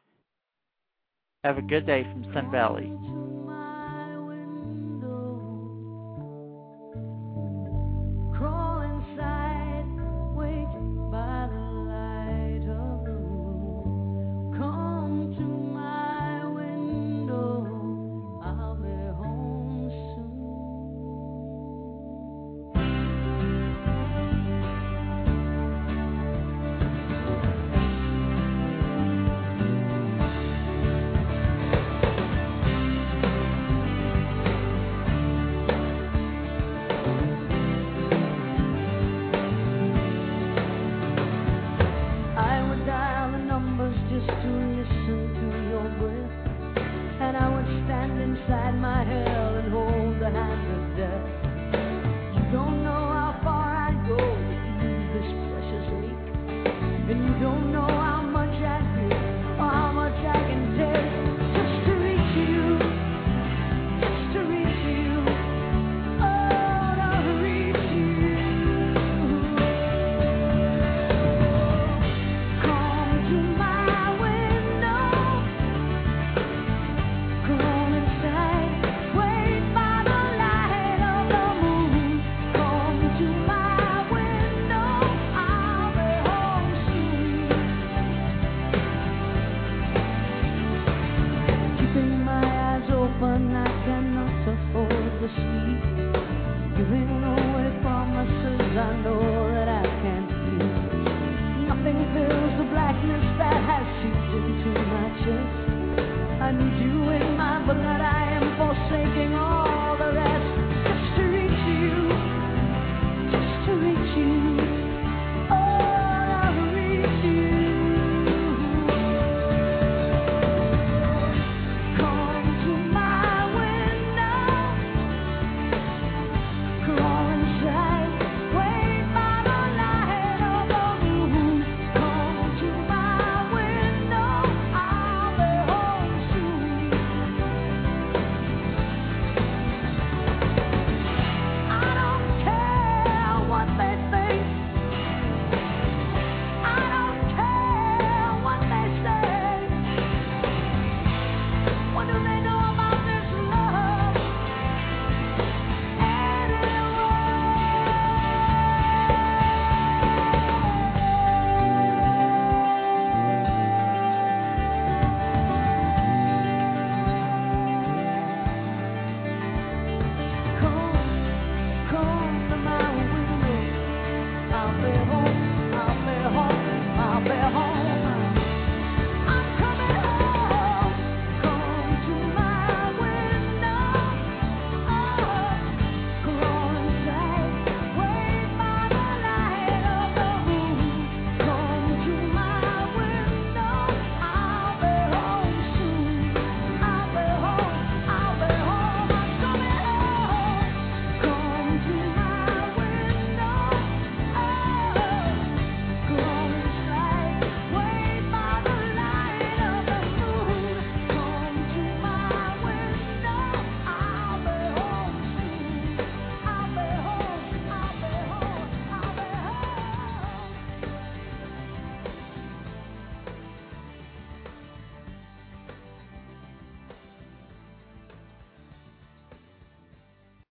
Have a good day from Sun Valley. Giving away promises I know